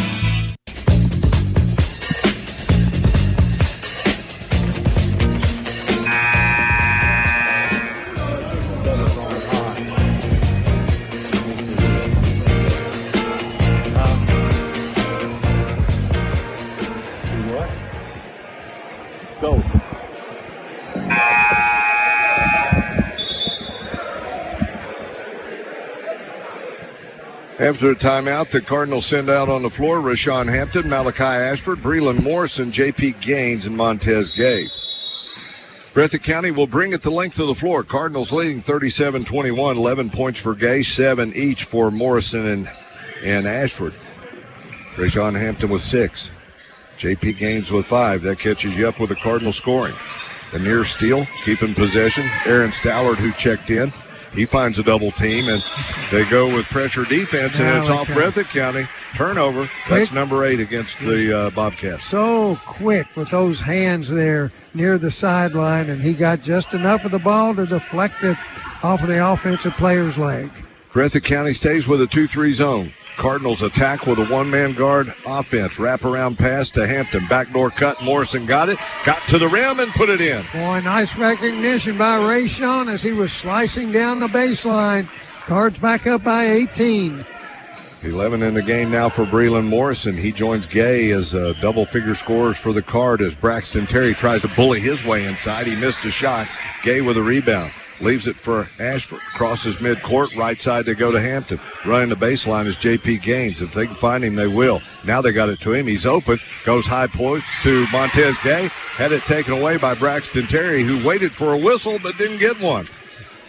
After a timeout, the Cardinals send out on the floor Rashawn Hampton, Malachi Ashford, Breland Morrison, J P Gaines, and Montez Gay. Breathitt County will bring it the length of the floor. Cardinals leading thirty-seven twenty-one, eleven points for Gay, seven each for Morrison and, and Ashford. Rashawn Hampton with six. J P Gaines with five. That catches you up with the Cardinal scoring. The near steal, keeping possession. Aaron Stallard, who checked in. He finds a double team, and they go with pressure defense, and it's off Breathitt County. Turnover. That's number eight against the uh, Bobcats. So quick with those hands there near the sideline, and he got just enough of the ball to deflect it off of the offensive player's leg. Breathitt County stays with a two three zone. Cardinals attack with a one-man guard offense. Wrap-around pass to Hampton. Backdoor cut. Morrison got it. Got to the rim and put it in. Boy, nice recognition by Rayshawn as he was slicing down the baseline. Cards back up by eighteen. eleven in the game now for Breland Morrison. He joins Gay as uh, double-figure scorers for the Card as Braxton Terry tries to bully his way inside. He missed a shot. Gay with a rebound. Leaves it for Ashford. Crosses midcourt. Right side they go to Hampton. Running the baseline is J P Gaines. If they can find him, they will. Now they got it to him. He's open. Goes high post to Montez Gay. Had it taken away by Braxton Terry, who waited for a whistle but didn't get one.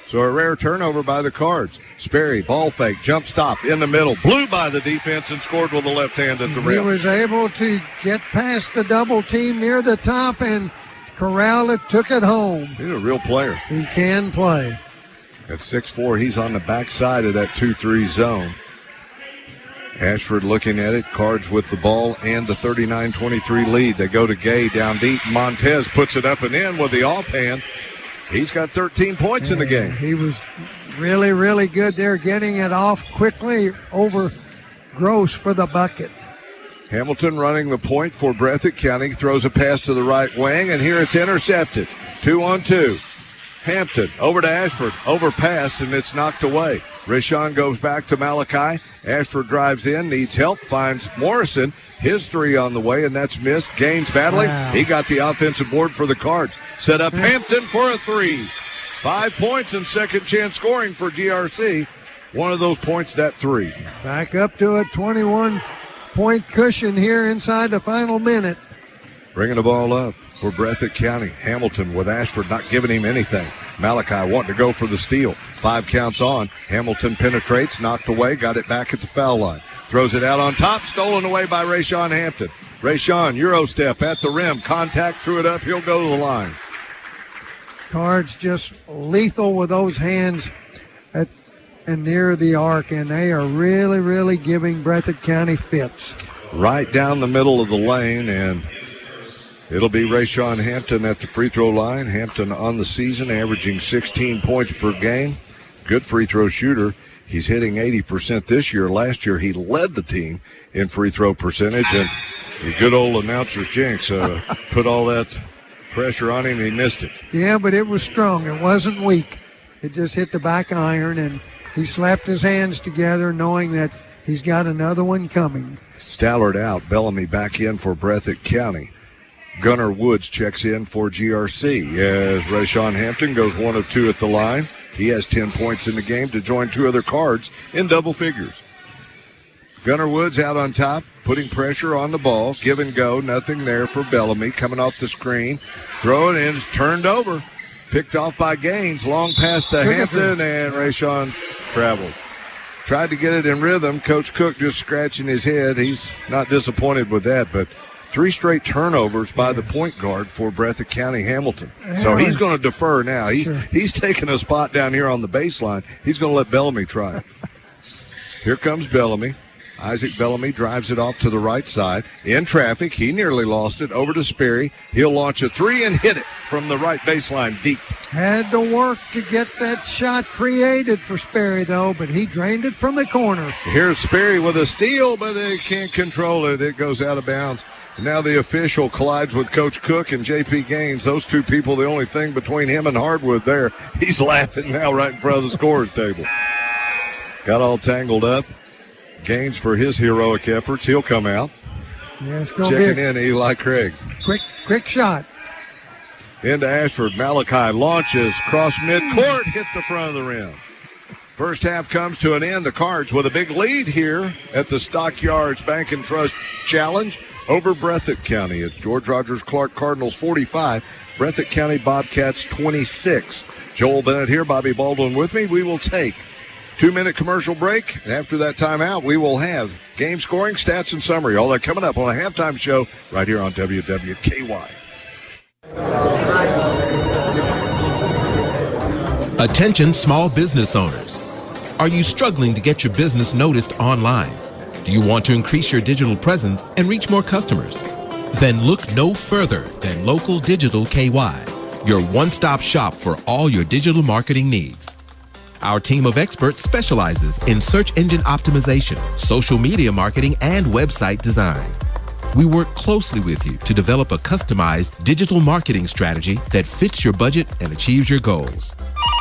So a rare turnover by the Cards. Sperry, ball fake, jump stop in the middle, blew by the defense and scored with the left hand at the He rim. was able to get past the double team near the top and corral it, took it home. He's a real player. He can play. At six four, he's on the backside of that two three zone. Ashford looking at it, Cards with the ball and the thirty-nine twenty-three lead. They go to Gay down deep. Montez puts it up and in with the offhand. He's got thirteen points in the game. He was really, really good there, getting it off quickly over Gross for the bucket. Hamilton running the point for Breathitt County, throws a pass to the right wing, and here it's intercepted. Two on two. Hampton over to Ashford, overpassed, and it's knocked away. Rashawn goes back to Malachi. Ashford drives in, needs help, finds Morrison. His three on the way, and that's missed. Gaines battling. Wow. He got the offensive board for the Cards. Set up Hampton for a three. Five points and second chance scoring for G R C. One of those points, that three. Back up to a twenty-one point cushion here inside the final minute. Bringing the ball up for Breathitt County. Hamilton with Ashford not giving him anything. Malachi wanting to go for the steal. Five counts on. Hamilton penetrates, knocked away, got it back at the foul line. Throws it out on top, stolen away by Rashawn Hampton. Rashawn, Euro step at the rim. Contact, threw it up, he'll go to the line. Cards just lethal with those hands at and near the arc, and they are really, really giving Breathitt County fits. Right down the middle of the lane, and it'll be Rashawn Hampton at the free throw line. Hampton on the season, averaging sixteen points per game. Good free throw shooter. He's hitting eighty percent this year. Last year, he led the team in free throw percentage, and the good old announcer's jinx uh, put all that pressure on him. He missed it. Yeah, but it was strong. It wasn't weak. It just hit the back iron, and he slapped his hands together knowing that he's got another one coming. Stallard out. Bellamy back in for Breathitt County. Gunnar Woods checks in for G R C as Rashawn Hampton goes one of two at the line. He has ten points in the game to join two other Cards in double figures. Gunnar Woods out on top, putting pressure on the ball. Give and go, nothing there for Bellamy. Coming off the screen, throw it in, turned over. Picked off by Gaines, long pass to Hampton, and Rashawn traveled. Tried to get it in rhythm. Coach Cook just scratching his head. He's not disappointed with that, but three straight turnovers by the point guard for Breathitt County Hamilton. So he's going to defer now. He's, sure. he's taking a spot down here on the baseline. He's going to let Bellamy try it. Here comes Bellamy. Isaac Bellamy drives it off to the right side. In traffic, he nearly lost it. Over to Sperry. He'll launch a three and hit it from the right baseline deep. Had to work to get that shot created for Sperry, though, but he drained it from the corner. Here's Sperry with a steal, but they can't control it. It goes out of bounds. Now the official collides with Coach Cook and J P Gaines. Those two people, the only thing between him and Hardwood there. He's laughing now right in front of the scorer's table. Got all tangled up. Gaines for his heroic efforts. He'll come out. Yeah, it's going Checking to be in, Eli Craig. Quick, quick shot. Into Ashford. Malachi launches cross midcourt, hit the front of the rim. First half comes to an end. The Cards with a big lead here at the Stockyards Bank and Trust Challenge over Breathitt County. It's George Rogers Clark Cardinals forty-five, Breathitt County Bobcats twenty-six. Joel Bennett here, Bobby Baldwin with me. We will take two-minute commercial break, and after that timeout, we will have game scoring, stats, and summary. All that coming up on a halftime show right here on W W K Y. Attention small business owners. Are you struggling to get your business noticed online? Do you want to increase your digital presence and reach more customers? Then look no further than Local Digital K Y, your one-stop shop for all your digital marketing needs. Our team of experts specializes in search engine optimization, social media marketing, and website design. We work closely with you to develop a customized digital marketing strategy that fits your budget and achieves your goals.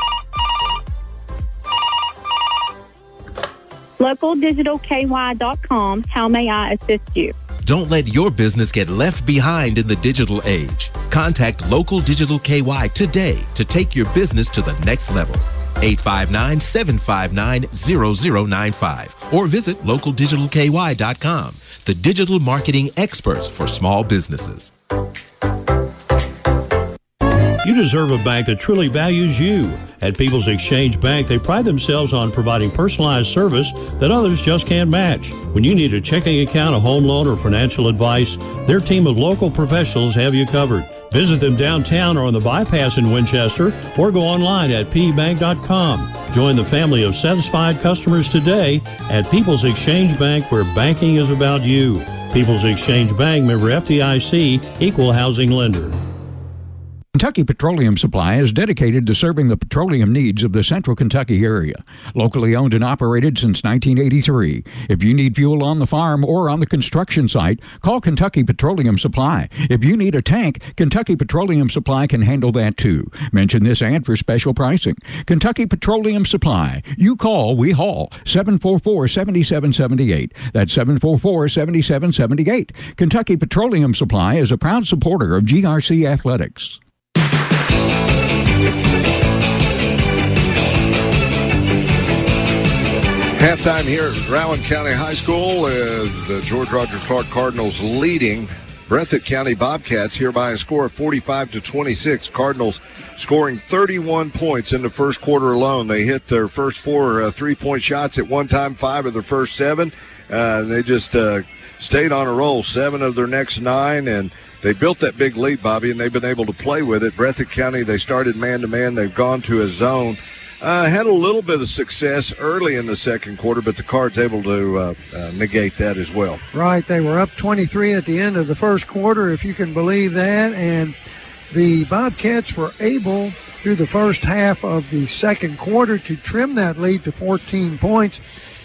local digital k y dot com. How may I assist you? Don't let your business get left behind in the digital age. Contact Local Digital K Y today to take your business to the next level. eight five nine, seven five nine, zero zero nine five or visit local digital k y dot com, the digital marketing experts for small businesses. You deserve a bank that truly values you. At People's Exchange Bank, they pride themselves on providing personalized service that others just can't match. When you need a checking account, a home loan, or financial advice, their team of local professionals have you covered. Visit them downtown or on the bypass in Winchester, or go online at p bank dot com. Join the family of satisfied customers today at People's Exchange Bank, where banking is about you. People's Exchange Bank, member F D I C, equal housing lender. Kentucky Petroleum Supply is dedicated to serving the petroleum needs of the central Kentucky area. Locally owned and operated since nineteen eighty-three. If you need fuel on the farm or on the construction site, call Kentucky Petroleum Supply. If you need a tank, Kentucky Petroleum Supply can handle that too. Mention this ad for special pricing. Kentucky Petroleum Supply. You call, we haul. seven four four, seven seven seven eight. That's seven four four, seven seven seven eight. Kentucky Petroleum Supply is a proud supporter of G R C Athletics. Halftime here at Rowan County High School. Uh, the George Rogers Clark Cardinals leading Breathitt County Bobcats here by a score of forty-five to twenty-six. Cardinals scoring thirty-one points in the first quarter alone. They hit their first four uh, three-point shots at one time, five of their first seven. Uh, they just uh, stayed on a roll, seven of their next nine, and they built that big lead, Bobby, and they've been able to play with it. Breathitt County, they started man-to-man. They've gone to a zone. Uh, had a little bit of success early in the second quarter, but the Cards able to uh, uh, negate that as well. Right, they were up twenty-three at the end of the first quarter, if you can believe that, and the Bobcats were able, through the first half of the second quarter, to trim that lead to fourteen points.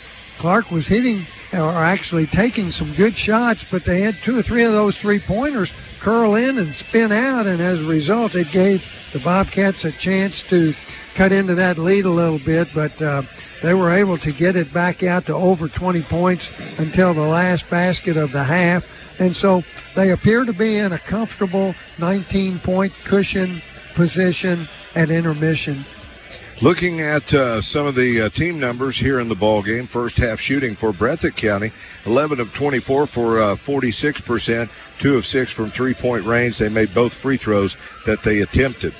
Clark was hitting, or actually taking some good shots, but they had two or three of those three-pointers curl in and spin out, and as a result, it gave the Bobcats a chance to cut into that lead a little bit, but uh, they were able to get it back out to over twenty points until the last basket of the half. And so they appear to be in a comfortable nineteen-point cushion position at intermission. Looking at uh, some of the uh, team numbers here in the ball game, first half shooting for Breathitt County, eleven of twenty-four for uh, forty-six percent, two of six from three-point range. They made both free throws that they attempted.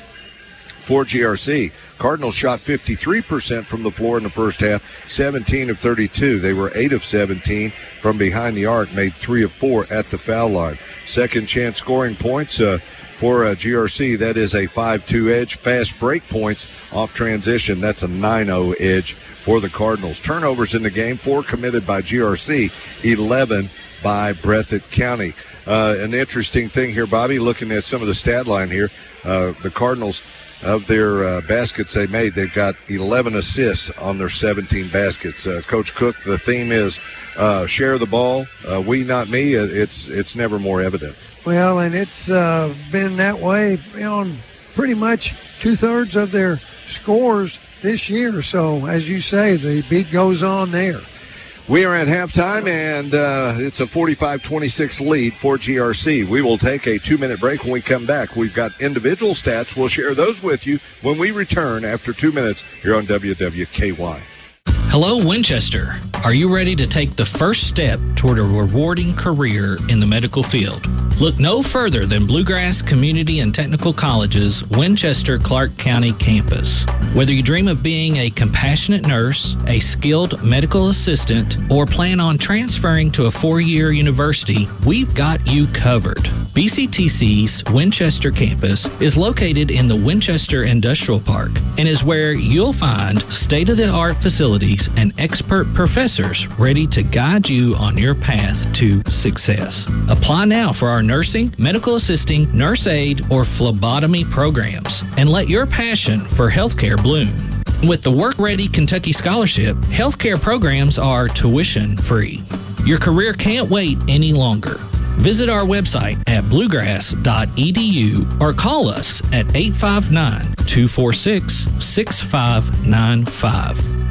For G R C, Cardinals shot fifty-three percent from the floor in the first half, seventeen of thirty-two. They were eight of seventeen from behind the arc, made three of four at the foul line. Second chance scoring points uh, for uh, G R C. That is a five two edge. Fast break points off transition. That's a nine oh edge for the Cardinals. Turnovers in the game, four committed by G R C, eleven by Breathitt County. Uh, an interesting thing here, Bobby, looking at some of the stat line here, uh, the Cardinals, of their uh, baskets they made, they've got eleven assists on their seventeen baskets. Uh, Coach Cook, the theme is uh, share the ball. Uh, we, not me. It's it's never more evident. Well, and it's uh, been that way on pretty much two-thirds of their scores this year. So, as you say, the beat goes on there. We are at halftime, and uh, it's a forty-five twenty-six lead for G R C. We will take a two-minute break. When we come back, we've got individual stats. We'll share those with you when we return after two minutes here on W W K Y. Hello, Winchester. Are you ready to take the first step toward a rewarding career in the medical field? Look no further than Bluegrass Community and Technical College's Winchester Clark County campus. Whether you dream of being a compassionate nurse, a skilled medical assistant, or plan on transferring to a four-year university, we've got you covered. B C T C's Winchester campus is located in the Winchester Industrial Park and is where you'll find state-of-the-art facilities and expert professors ready to guide you on your path to success. Apply now for our nursing, medical assisting, nurse aid, or phlebotomy programs, and let your passion for healthcare bloom. With the Work Ready Kentucky Scholarship, healthcare programs are tuition free. Your career can't wait any longer. Visit our website at bluegrass dot e d u or call us at eight five nine, two four six, six five nine five.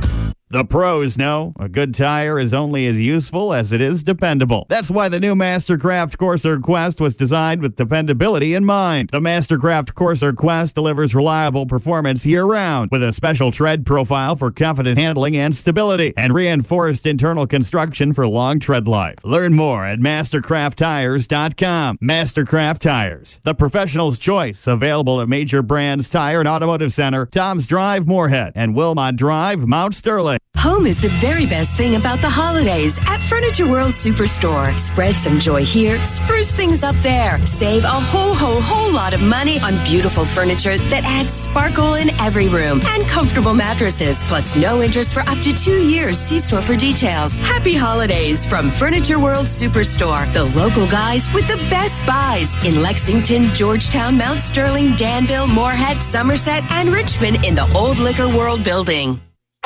The pros know a good tire is only as useful as it is dependable. That's why the new Mastercraft Corsair Quest was designed with dependability in mind. The Mastercraft Corsair Quest delivers reliable performance year-round with a special tread profile for confident handling and stability and reinforced internal construction for long tread life. Learn more at mastercraft tires dot com. Mastercraft Tires, the professional's choice, available at major brands Tire and Automotive Center, Tom's Drive, Moorhead, and Wilmot Drive, Mount Sterling. Home is the very best thing about the holidays at Furniture World Superstore. Spread some joy here, spruce things up there. Save a whole, whole, whole lot of money on beautiful furniture that adds sparkle in every room and comfortable mattresses. Plus no interest for up to two years. See store for details. Happy holidays from Furniture World Superstore. The local guys with the best buys in Lexington, Georgetown, Mount Sterling, Danville, Moorhead, Somerset, and Richmond in the Old Liquor World building.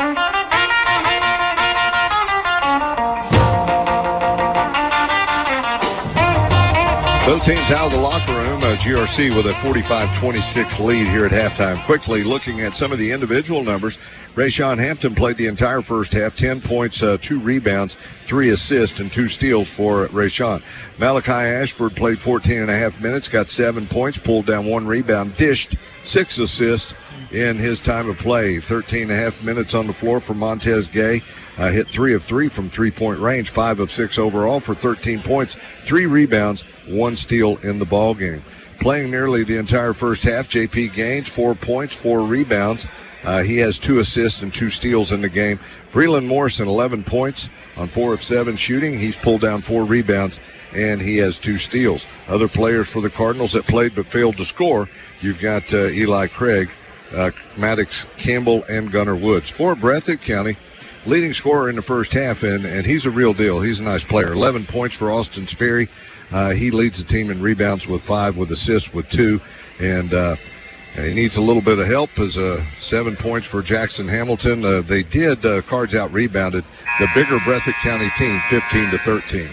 Both teams out of the locker room. Uh, G R C with a forty-five twenty-six lead here at halftime. Quickly looking at some of the individual numbers. Rayshawn Hampton played the entire first half, ten points, uh, two rebounds, three assists, and two steals for Rayshawn. Malachi Ashford played fourteen and a half minutes, got seven points, pulled down one rebound, dished six assists in his time of play. thirteen and a half minutes on the floor for Montez Gay. Uh, hit three of three from three-point range, five of six overall for thirteen points, three rebounds, one steal in the ball game. Playing nearly the entire first half, J P Gaines, four points, four rebounds. Uh, he has two assists and two steals in the game. Breland Morrison, eleven points on four of seven shooting. He's pulled down four rebounds, and he has two steals. Other players for the Cardinals that played but failed to score, you've got uh, Eli Craig, uh, Maddox Campbell, and Gunnar Woods. For Breathitt County, leading scorer in the first half, and, and he's a real deal. He's a nice player. eleven points for Austin Sperry. Uh, he leads the team in rebounds with five, with assists with two, and uh, he needs a little bit of help as uh, seven points for Jackson Hamilton. Uh, they did, uh, Cards out rebounded the bigger Breathitt County team fifteen to thirteen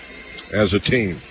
as a team.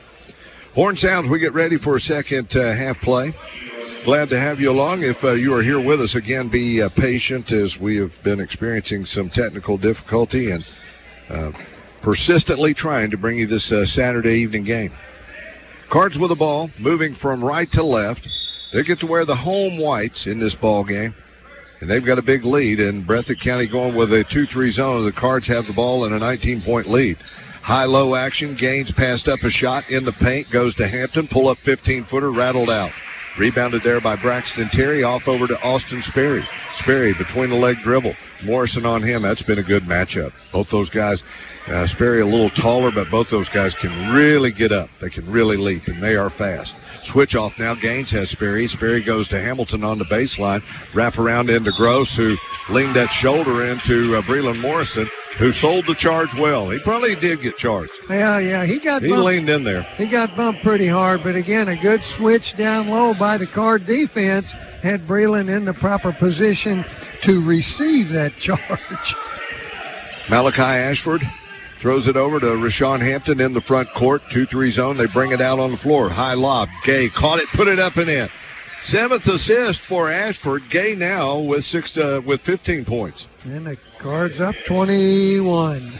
Horn sounds, we get ready for a second uh, half play. Glad to have you along. If uh, you are here with us, again, be uh, patient as we have been experiencing some technical difficulty and uh, persistently trying to bring you this uh, Saturday evening game. Cards with the ball, moving from right to left. They get to wear the home whites in this ball game, and they've got a big lead. And Breathitt County going with a two three zone. The Cards have the ball in a nineteen-point lead. High-low action. Gaines passed up a shot in the paint. Goes to Hampton. Pull-up fifteen-footer. Rattled out. Rebounded there by Braxton Terry. Off over to Austin Sperry. Sperry between the leg dribble. Morrison on him. That's been a good matchup. Both those guys, uh, Sperry a little taller, but both those guys can really get up. They can really leap, and they are fast. Switch off now. Gaines has Sperry. Sperry goes to Hamilton on the baseline. Wrap around into Gross, who leaned that shoulder into uh, Breland Morrison, who sold the charge well. He probably did get charged. Yeah, yeah, he got He bumped. leaned in there. He got bumped pretty hard, but again, a good switch down low by the Card defense had Breland in the proper position to receive that charge. Malachi Ashford throws it over to Rashawn Hampton in the front court. two three zone. They bring it out on the floor. High lob. Gay caught it, put it up and in. Seventh assist for Ashford. Gay now with six uh, with fifteen points. And the Cards up twenty-one.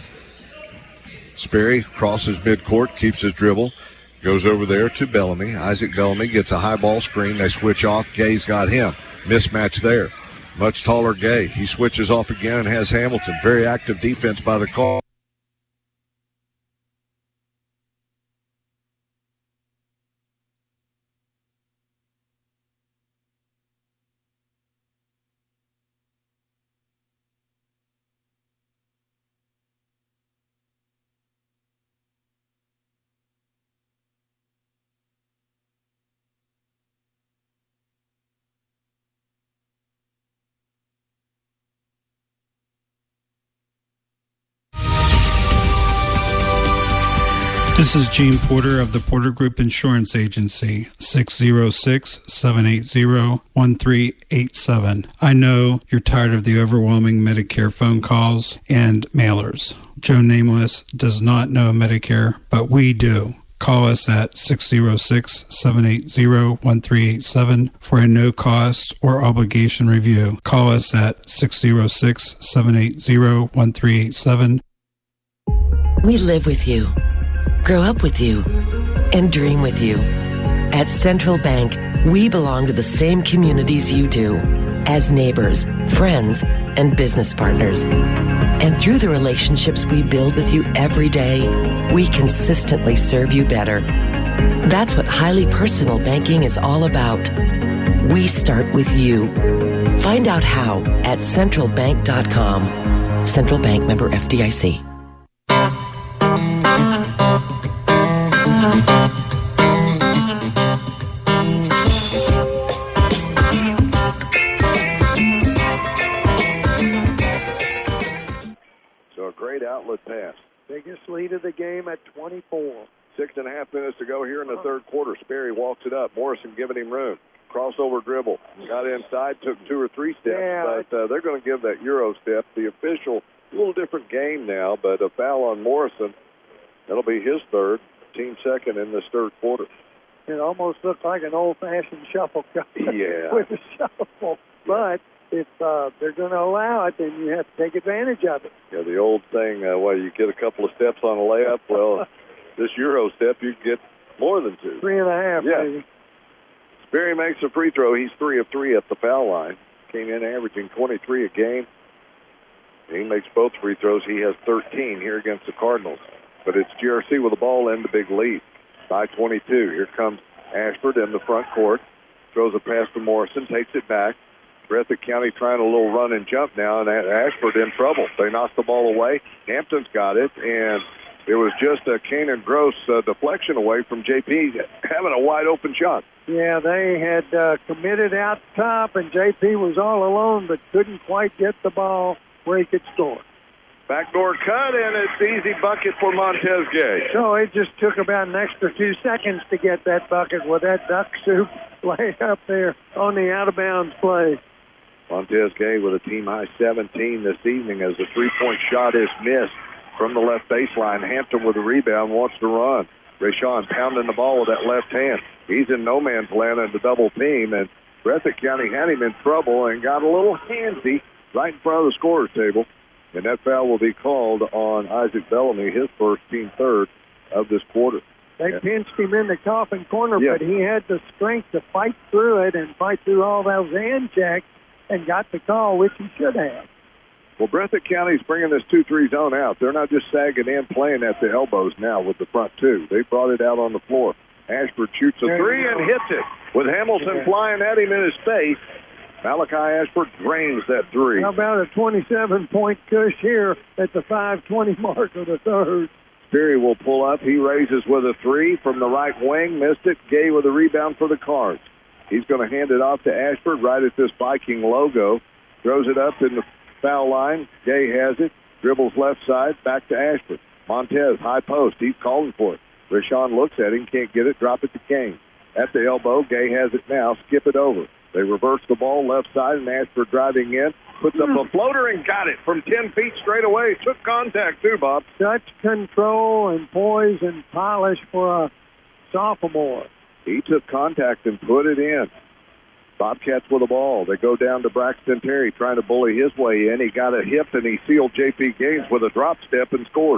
Sperry crosses midcourt, keeps his dribble, goes over there to Bellamy. Isaac Bellamy gets a high ball screen. They switch off. Gay's got him. Mismatch there. Much taller Gay. He switches off again and has Hamilton. Very active defense by the call. This is Gene Porter of the Porter Group Insurance Agency, six oh six, seven eight zero, one three eight seven. I know you're tired of the overwhelming Medicare phone calls and mailers. Joe Nameless does not know Medicare, but we do. Call us at six oh six, seven eight zero, one three eight seven for a no-cost or obligation review. Call us at six oh six, seven eight zero, one three eight seven. We live with you, grow up with you, and dream with you. At Central Bank, we belong to the same communities you do, as neighbors, friends, and business partners. And through the relationships we build with you every day, we consistently serve you better. That's what highly personal banking is all about. We start with you. Find out how at central bank dot com. Central Bank, member F D I C. So a great outlet pass. Biggest lead of the game at twenty-four. Six and a half minutes to go here in the third quarter. Sperry walks it up. Morrison giving him room. Crossover dribble. Got inside, took two or three steps, Yeah. but uh, they're going to give that Euro step. The official, a little different game now, but a foul on Morrison. That'll be his third, team second in this third quarter. It almost looked like an old-fashioned shuffle cup Yeah. with a shuffle. But if uh, they're going to allow it, then you have to take advantage of it. Yeah, the old thing, uh, well, you get a couple of steps on a layup. Well, this Euro step, you get more than two. Three and a half, Yeah. maybe. Sperry makes a free throw. He's three of three at the foul line. Came in averaging twenty-three a game. He makes both free throws. He has thirteen here against the Cardinals. But it's G R C with the ball and the big lead by twenty-two. Here comes Ashford in the front court. Throws a pass to Morrison, takes it back. Breathitt County trying a little run and jump now, and Ashford in trouble. They knocked the ball away. Hampton's got it, and it was just a Kanan Gross uh, deflection away from J P having a wide-open shot. Yeah, they had uh, committed out top, and J P was all alone, but couldn't quite get the ball where he could score. Backdoor cut, and it's easy bucket for Montez Gay. So it just took about an extra two seconds to get that bucket with that duck soup lay up there on the out-of-bounds play. Montez Gay with a team-high seventeen this evening as the three-point shot is missed from the left baseline. Hampton with a rebound, wants to run. Rashawn pounding the ball with that left hand. He's in no man's land in the double team, and Breathitt County had him in trouble and got a little handsy right in front of the scorer's table. And that foul will be called on Isaac Bellamy, his first team third of this quarter. They yeah. pinched him in the coffin corner, yeah. but he had the strength to fight through it and fight through all those hand checks and got the call, which he should have. Well, Breathitt County's bringing this two three zone out. They're not just sagging in, playing at the elbows now with the front two. They brought it out on the floor. Ashford shoots a three and hits it with Hamilton yeah. flying at him in his face. Malachi Ashford drains that three. How about a twenty-seven point cush here at the five twenty mark of the third? Sperry will pull up. He raises with a three from the right wing. Missed it. Gay with a rebound for the Cards. He's going to hand it off to Ashford right at this Viking logo. Throws it up in the foul line. Gay has it. Dribbles left side. Back to Ashford. Montez, high post. He's calling for it. Rashawn looks at him. Can't get it. Drop it to Kane. At the elbow. Gay has it now. Skip it over. They reverse the ball left side, and Ashford driving in. Puts up a floater and got it from ten feet straight away. Took contact, too, Bob. Such control and poise and polish for a sophomore. He took contact and put it in. Bobcats with the ball. They go down to Braxton Terry trying to bully his way in. He got a hip, and he sealed J P Gaines with a drop step and scored.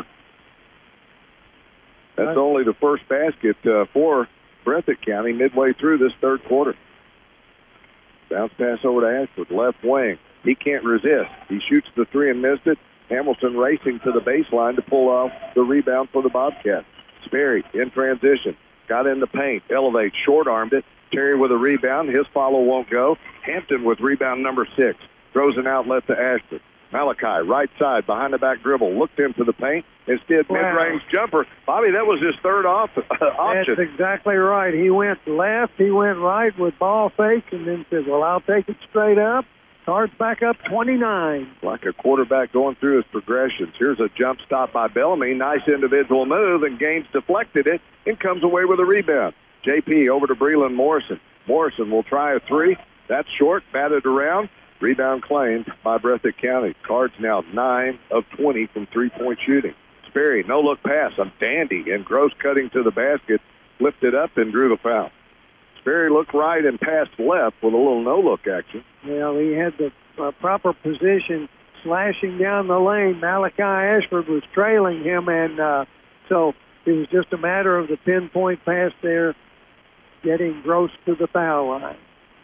That's only the first basket uh, for Breathitt County midway through this third quarter. Bounce pass over to Ashford, left wing. He can't resist. He shoots the three and missed it. Hamilton racing to the baseline to pull off the rebound for the Bobcats. Sperry in transition. Got in the paint. Elevates. Short-armed it. Terry with a rebound. His follow won't go. Hampton with rebound number six. Throws an outlet to Ashford. Malachi, right side, behind the back dribble. Looked into the paint. Instead, wow. mid-range jumper. Bobby, that was his third off, uh, option. That's exactly right. He went left, he went right with ball fakes, and then said, well, I'll take it straight up. Cards back up twenty-nine. Like a quarterback going through his progressions. Here's a jump stop by Bellamy. Nice individual move, and Gaines deflected it and comes away with a rebound. J P over to Breland Morrison. Morrison will try a three. That's short, batted around. Rebound claimed by Breathitt County. Cards now nine of twenty from three-point shooting. Sperry, no-look pass, a dandy, and Gross cutting to the basket, lifted up and drew the foul. Sperry looked right and passed left with a little no-look action. Well, he had the uh, proper position slashing down the lane. Malachi Ashford was trailing him, and uh, so it was just a matter of the pinpoint pass there, getting Gross to the foul line.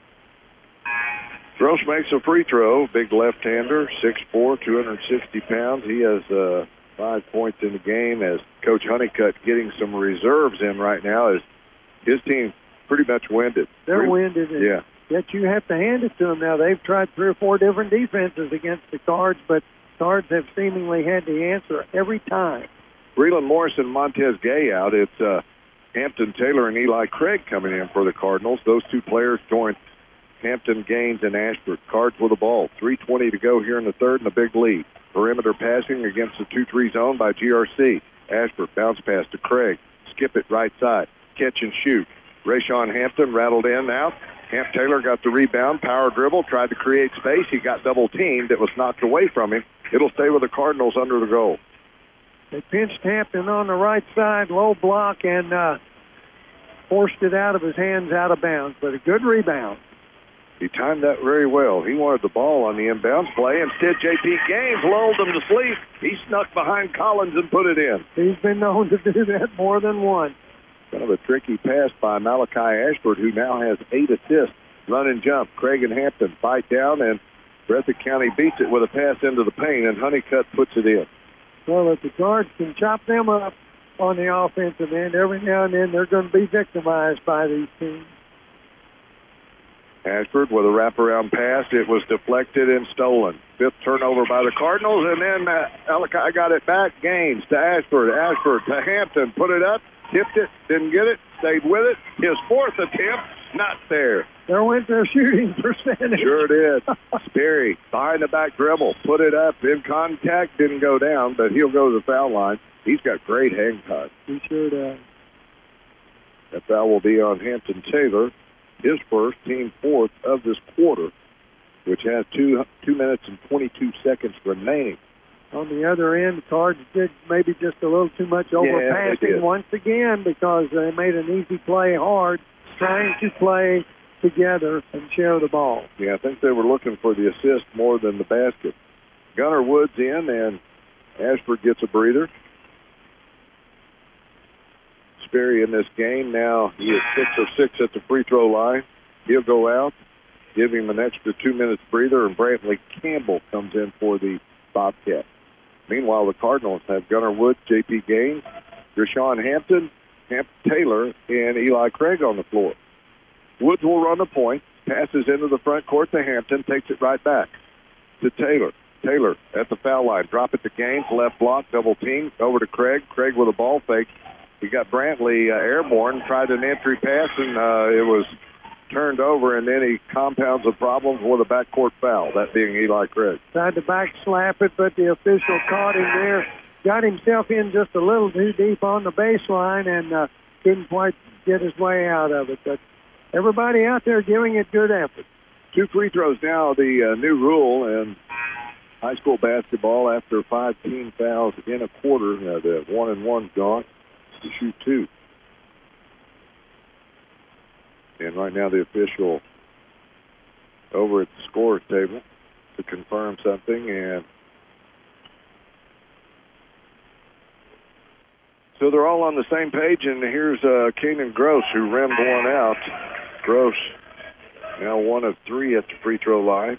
Gross makes a free throw, big left-hander, six foot four, two hundred sixty pounds. He has uh, five points in the game as Coach Honeycutt getting some reserves in right now as his team pretty much winded. They're pretty, winded. And yeah. Yet you have to hand it to them now. They've tried three or four different defenses against the Cards, but Cards have seemingly had the answer every time. Breland Morris and Montez Gay out. It's uh, Hampton Taylor and Eli Craig coming in for the Cardinals. Those two players join Hampton, Gaines, and Ashford. Cards with the ball. three twenty to go here in the third and a big lead. Perimeter passing against the two three zone by G R C. Ashford bounce pass to Craig. Skip it right side. Catch and shoot. Rayshawn Hampton rattled in out. Hamp Taylor got the rebound. Power dribble. Tried to create space. He got double teamed. It was knocked away from him. It'll stay with the Cardinals under the goal. They pinched Hampton on the right side. Low block and uh, forced it out of his hands out of bounds. But a good rebound. He timed that very well. He wanted the ball on the inbounds play. Instead, J P Gaines lulled him to sleep. He snuck behind Collins and put it in. He's been known to do that more than once. Kind of a tricky pass by Malachi Ashford, who now has eight assists. Run and jump. Craig and Hampton fight down, and Breathitt County beats it with a pass into the paint, and Honeycutt puts it in. Well, if the Guards can chop them up on the offensive end, every now and then they're going to be victimized by these teams. Ashford with a wraparound pass. It was deflected and stolen. Fifth turnover by the Cardinals, and then uh, Malachi got it back. Gaines to Ashford. Ashford to Hampton. Put it up. Tipped it. Didn't get it. Stayed with it. His fourth attempt. Not there. There went their shooting percentage. Sure did. Sperry behind the back dribble. Put it up. In contact. Didn't go down, but he'll go to the foul line. He's got great hang time. He sure does. That foul will be on Hampton Taylor. His first, team fourth of this quarter, which has two two minutes and twenty-two seconds remaining. On the other end, the Cards did maybe just a little too much overpassing yeah, once again because they made an easy play hard, trying to play together and share the ball. Yeah, I think they were looking for the assist more than the basket. Gunnar Woods in, and Ashford gets a breather. Sperry in this game now. He is six of six at the free throw line. He'll go out, give him an extra two minutes breather, and Brantley Campbell comes in for the Bobcats. Meanwhile, the Cardinals have Gunnar Woods, J P Gaines, Rashawn Hampton, Hamp Taylor, and Eli Craig on the floor. Woods will run the point, passes into the front court to Hampton, takes it right back to Taylor. Taylor at the foul line. Drop it to Gaines, left block, double team, over to Craig. Craig with a ball fake. He got Brantley uh, airborne, tried an entry pass, and uh, it was turned over, and then he compounds the problem with a backcourt foul, that being Eli Craig. Tried to back slap it, but the official caught him there. Got himself in just a little too deep on the baseline and uh, didn't quite get his way out of it. But everybody out there giving it good effort. Two free throws now, the uh, new rule, and high school basketball after five team fouls in a quarter, uh, the one and one's gone. To shoot two. And right now the official over at the scores table to confirm something, and so they're all on the same page, and here's uh, Kanan Gross who rimmed one out. Gross now one of three at the free throw line.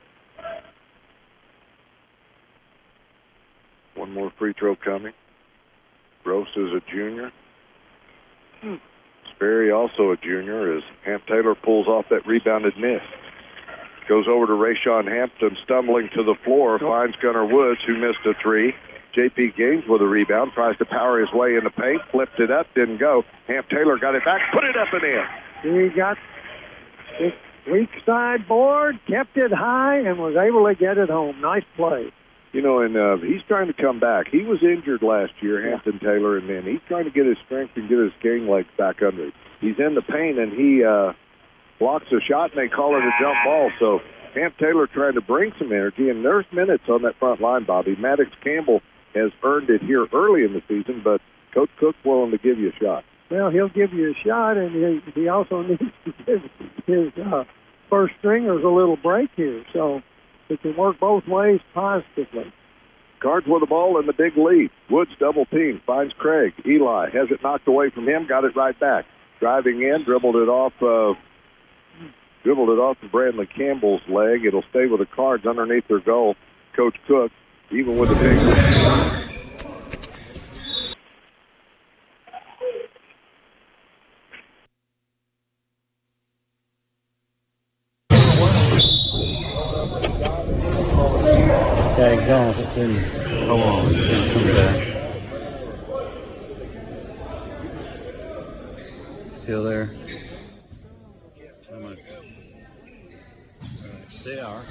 One more free throw coming. Gross is a junior. Hmm. Sperry also a junior as Hamp Taylor pulls off that rebounded miss. Goes over to Rayshawn Hampton, stumbling to the floor, finds Gunnar Woods, who missed a three. J P Gaines with a rebound, tries to power his way in the paint, flipped it up, didn't go. Hamp Taylor got it back, put it up and in. He got his weak side board, kept it high, and was able to get it home. Nice play. You know, and uh, he's trying to come back. He was injured last year, Hampton Taylor, and then he's trying to get his strength and get his game legs back under him. He's in the paint, and he uh, blocks a shot, and they call it a jump ball. So Hamp Taylor trying to bring some energy, and there's minutes on that front line, Bobby. Maddox Campbell has earned it here early in the season, but Coach Cook's willing to give you a shot. Well, he'll give you a shot, and he, he also needs to give his uh, first stringers a little break here, so it can work both ways positively. Cards with the ball in the big lead. Woods double team, finds Craig. Eli has it knocked away from him, got it right back. Driving in, dribbled it off uh, dribbled it off of Bradley Campbell's leg. It'll stay with the Cards underneath their goal. Coach Cook, even with the big lead. Tagged off, it didn't. Hold on, it didn't come back. Still there? How much? Right, they are.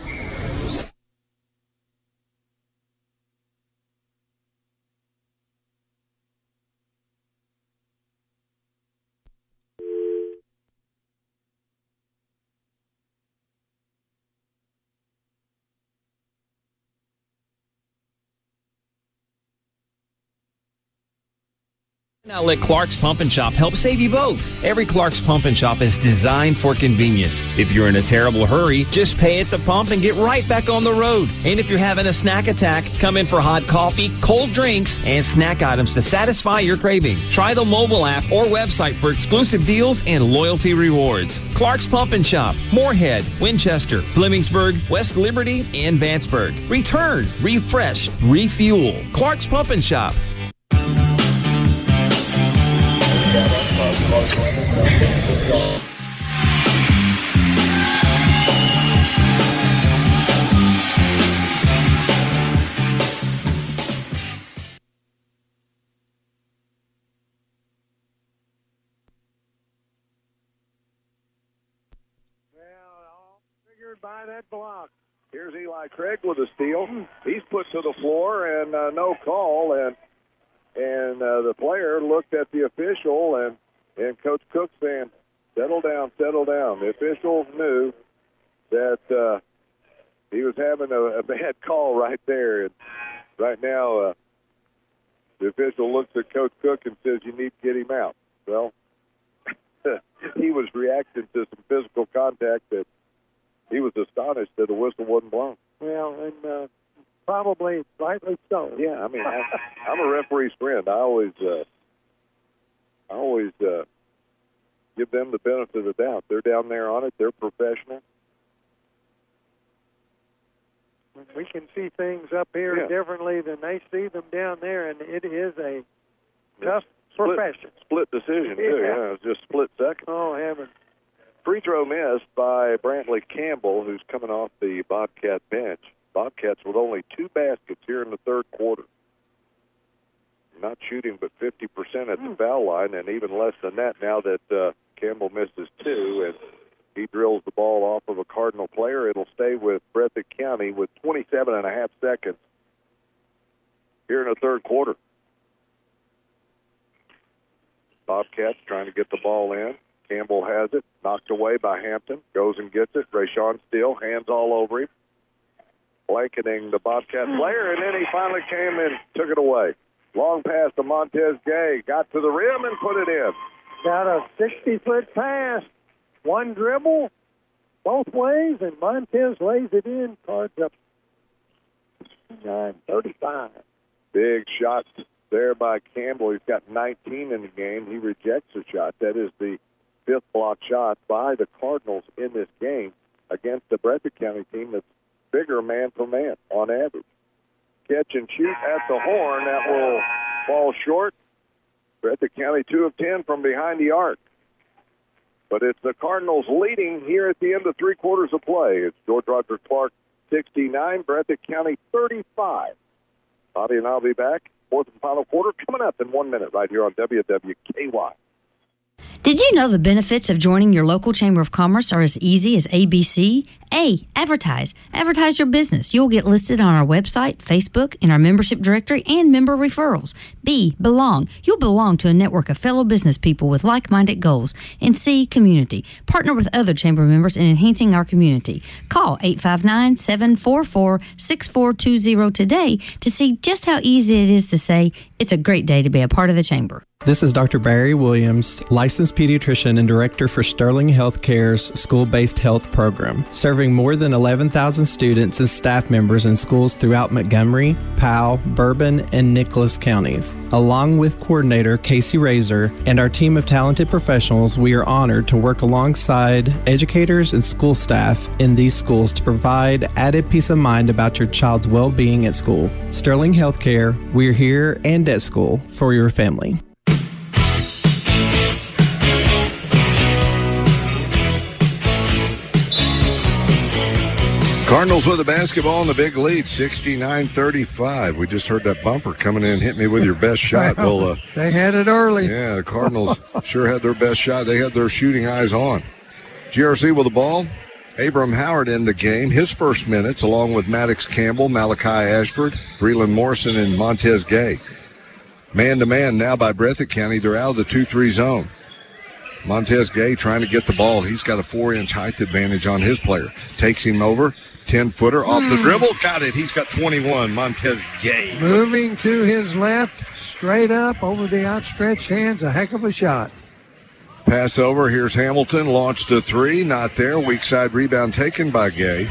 Now let Clark's Pump and Shop help save you both. Every Clark's Pump and Shop is designed for convenience. If you're in a terrible hurry, just pay at the pump and get right back on the road. And if you're having a snack attack, come in for hot coffee, cold drinks, and snack items to satisfy your craving. Try the mobile app or website for exclusive deals and loyalty rewards. Clark's Pump and Shop, Moorhead, Winchester, Flemingsburg, West Liberty, and Vanceburg. Return, refresh, refuel. Clark's Pump and Shop. By that block. Here's Eli Craig with a steal. He's put to the floor and uh, no call, and and uh, the player looked at the official, and and Coach Cook saying, "Settle down, settle down." The official knew that uh, he was having a, a bad call right there, and right now uh, the official looks at Coach Cook and says, "You need to get him out." Well, he was reacting to some physical contact that. He was astonished that the whistle wasn't blown. Well, and uh, probably rightly so. Yeah, I mean, I, I'm a referee's friend. I always, uh, I always uh, give them the benefit of the doubt. They're down there on it. They're professional. We can see things up here yeah. differently than they see them down there, and it is a tough split, profession. Split decision, too. Yeah. Yeah, it's just split second. Oh, heavens. Free throw missed by Brantley Campbell, who's coming off the Bobcat bench. Bobcats with only two baskets here in the third quarter. Not shooting but fifty percent at the foul line, and even less than that now that uh, Campbell misses two, and he drills the ball off of a Cardinal player. It'll stay with Breathitt County with twenty-seven and a half seconds here in the third quarter. Bobcats trying to get the ball in. Campbell has it, knocked away by Hampton, goes and gets it. Rayshawn Steele, hands all over him, blanketing the Bobcat player, and then he finally came and took it away. Long pass to Montez Gay, got to the rim and put it in. Got a sixty-foot pass, one dribble, both ways, and Montez lays it in. Cards up nine thirty-five. Big shot there by Campbell. He's got nineteen in the game. He rejects a shot. That is the fifth block shot by the Cardinals in this game against the Breathitt County team that's bigger man for man on average. Catch and shoot at the horn. That will fall short. Breathitt County two of ten from behind the arc. But it's the Cardinals leading here at the end of three quarters of play. It's George Rogers Clark sixty-nine, Breathitt County thirty-five. Bobby and I'll be back. Fourth and final quarter coming up in one minute right here on W W K Y. Did you know the benefits of joining your local Chamber of Commerce are as easy as A B C? A, advertise. Advertise your business. You'll get listed on our website, Facebook, in our membership directory, and member referrals. B, belong. You'll belong to a network of fellow business people with like-minded goals. And C, community. Partner with other Chamber members in enhancing our community. Call eight five nine, seven four four, six four two zero today to see just how easy it is to say, it's a great day to be a part of the Chamber. This is Doctor Barry Williams, licensed pediatrician and director for Sterling Healthcare's school-based health program, serving more than eleven thousand students and staff members in schools throughout Montgomery, Powell, Bourbon, and Nicholas counties. Along with coordinator Casey Razor and our team of talented professionals, we are honored to work alongside educators and school staff in these schools to provide added peace of mind about your child's well-being at school. Sterling Healthcare, we're here and at school for your family. Cardinals with the basketball in the big lead, sixty-nine thirty-five. We just heard that bumper coming in. Hit me with your best shot. Well, uh, they had it early. Yeah, the Cardinals sure had their best shot. They had their shooting eyes on. G R C with the ball. Abram Howard in the game. His first minutes, along with Maddox Campbell, Malachi Ashford, Breland Morrison, and Montez Gay. Man-to-man now by Breathitt County. They're out of the two three zone. Montez Gay trying to get the ball. He's got a four-inch height advantage on his player. Takes him over. ten-footer off the dribble. Got it. He's got twenty-one. Montez Gay. Moving to his left, straight up over the outstretched hands. A heck of a shot. Pass over. Here's Hamilton. Launched a three. Not there. Weak side rebound taken by Gay.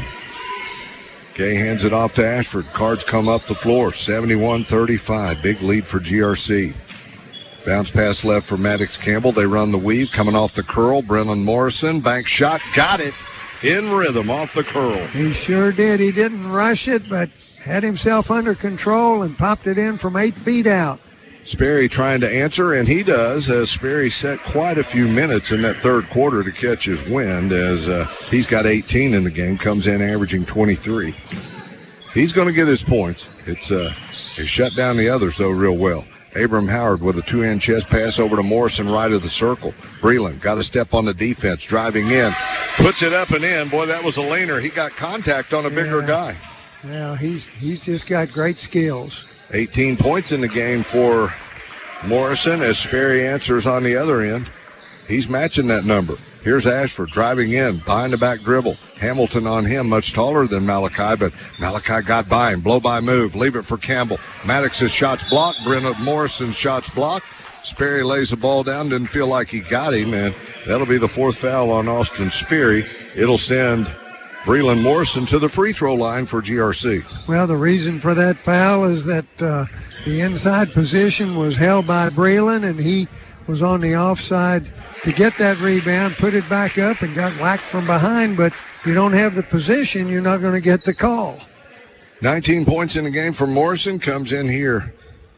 Gay hands it off to Ashford. Cards come up the floor. seventy-one thirty-five. Big lead for G R C. Bounce pass left for Maddox Campbell. They run the weave. Coming off the curl. Breland Morrison. Bank shot. Got it. In rhythm off the curl. He sure did. He didn't rush it, but had himself under control and popped it in from eight feet out. Sperry trying to answer, and he does, as Sperry set quite a few minutes in that third quarter to catch his wind, as uh, he's got eighteen in the game, comes in averaging twenty-three. He's going to get his points. It's uh, he shut down the others, though, real well. Abram Howard with a two-hand chest pass over to Morrison, right of the circle. Breland got a step on the defense, driving in. Puts it up and in. Boy, that was a laner. He got contact on a bigger yeah. guy. Yeah, he's he's just got great skills. eighteen points in the game for Morrison as Sperry answers on the other end. He's matching that number. Here's Ashford driving in, behind the back dribble. Hamilton on him, much taller than Malachi, but Malachi got by him. Blow by move, leave it for Campbell. Maddox's shots blocked. Brennan Morrison's shots blocked. Sperry lays the ball down, didn't feel like he got him, and that'll be the fourth foul on Austin Sperry. It'll send Breland Morrison to the free throw line for G R C. Well, the reason for that foul is that uh, the inside position was held by Breland, and he was on the offside to get that rebound, put it back up, and got whacked from behind. But if you don't have the position, you're not going to get the call. nineteen points in the game for Morrison. Comes in here.